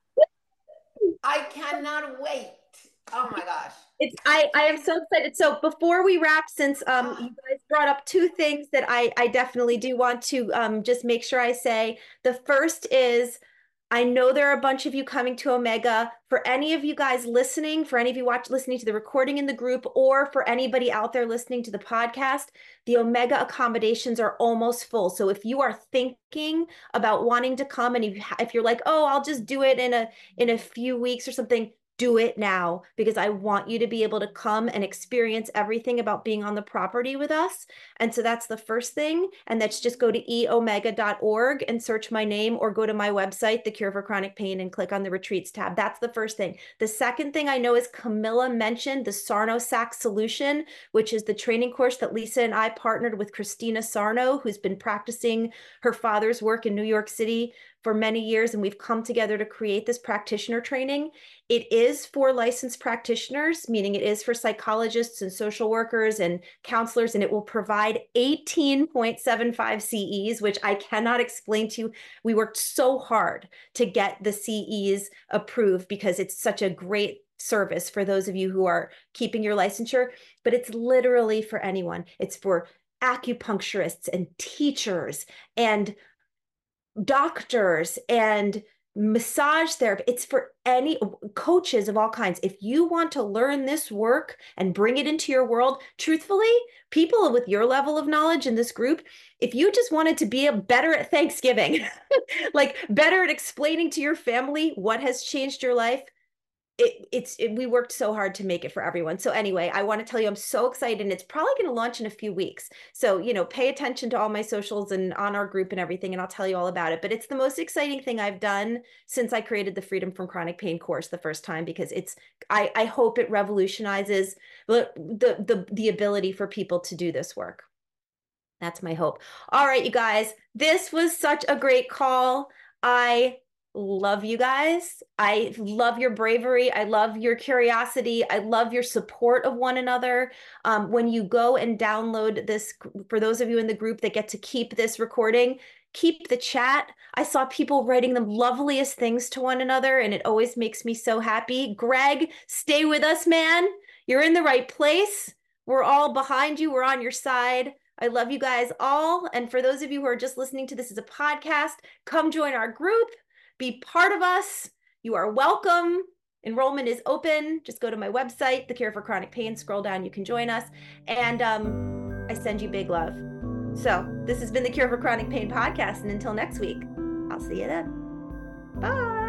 I cannot wait. Oh my gosh. It's I, I am so excited. So before we wrap, since um you guys brought up two things that I, I definitely do want to um just make sure I say. The first is, I know there are a bunch of you coming to Omega. For any of you guys listening, for any of you watch listening to the recording in the group, or for anybody out there listening to the podcast, the Omega accommodations are almost full. So if you are thinking about wanting to come, and if, if you're like, oh, I'll just do it in a in a few weeks or something, do it now, because I want you to be able to come and experience everything about being on the property with us. And so that's the first thing. And that's just go to e omega dot org and search my name, or go to my website, The Cure for Chronic Pain, and click on the retreats tab. That's the first thing. The second thing I know is Camilla mentioned the Sarno Sac Solution, which is the training course that Lisa and I partnered with Christina Sarno, who's been practicing her father's work in New York City for many years, and we've come together to create this practitioner training. It is for licensed practitioners, meaning it is for psychologists and social workers and counselors, and it will provide eighteen point seven five C Es, which I cannot explain to you. We worked so hard to get the C Es approved because it's such a great service for those of you who are keeping your licensure, but it's literally for anyone. It's for acupuncturists and teachers and doctors and massage therapy. It's for any coaches of all kinds. If you want to learn this work and bring it into your world, truthfully, people with your level of knowledge in this group, if you just wanted to be a better at Thanksgiving, like better at explaining to your family what has changed your life, It, it's it, we worked so hard to make it for everyone. So anyway, I want to tell you, I'm so excited, and it's probably going to launch in a few weeks. So, you know, pay attention to all my socials and on our group and everything, and I'll tell you all about it. But it's the most exciting thing I've done since I created the Freedom from Chronic Pain course the first time, because it's, I, I hope it revolutionizes the, the, the, the ability for people to do this work. That's my hope. All right, you guys, this was such a great call. I love you guys. I love your bravery. I love your curiosity. I love your support of one another. Um, when you go and download this, for those of you in the group that get to keep this recording, keep the chat. I saw people writing the loveliest things to one another, and it always makes me so happy. Greg, stay with us, man. You're in the right place. We're all behind you. We're on your side. I love you guys all. And for those of you who are just listening to this as a podcast, come join our group. Be part of us. You are welcome. Enrollment is open. Just go to my website, The Cure for Chronic Pain. Scroll down. You can join us. And um, I send you big love. So this has been the Cure for Chronic Pain podcast. And until next week, I'll see you then. Bye.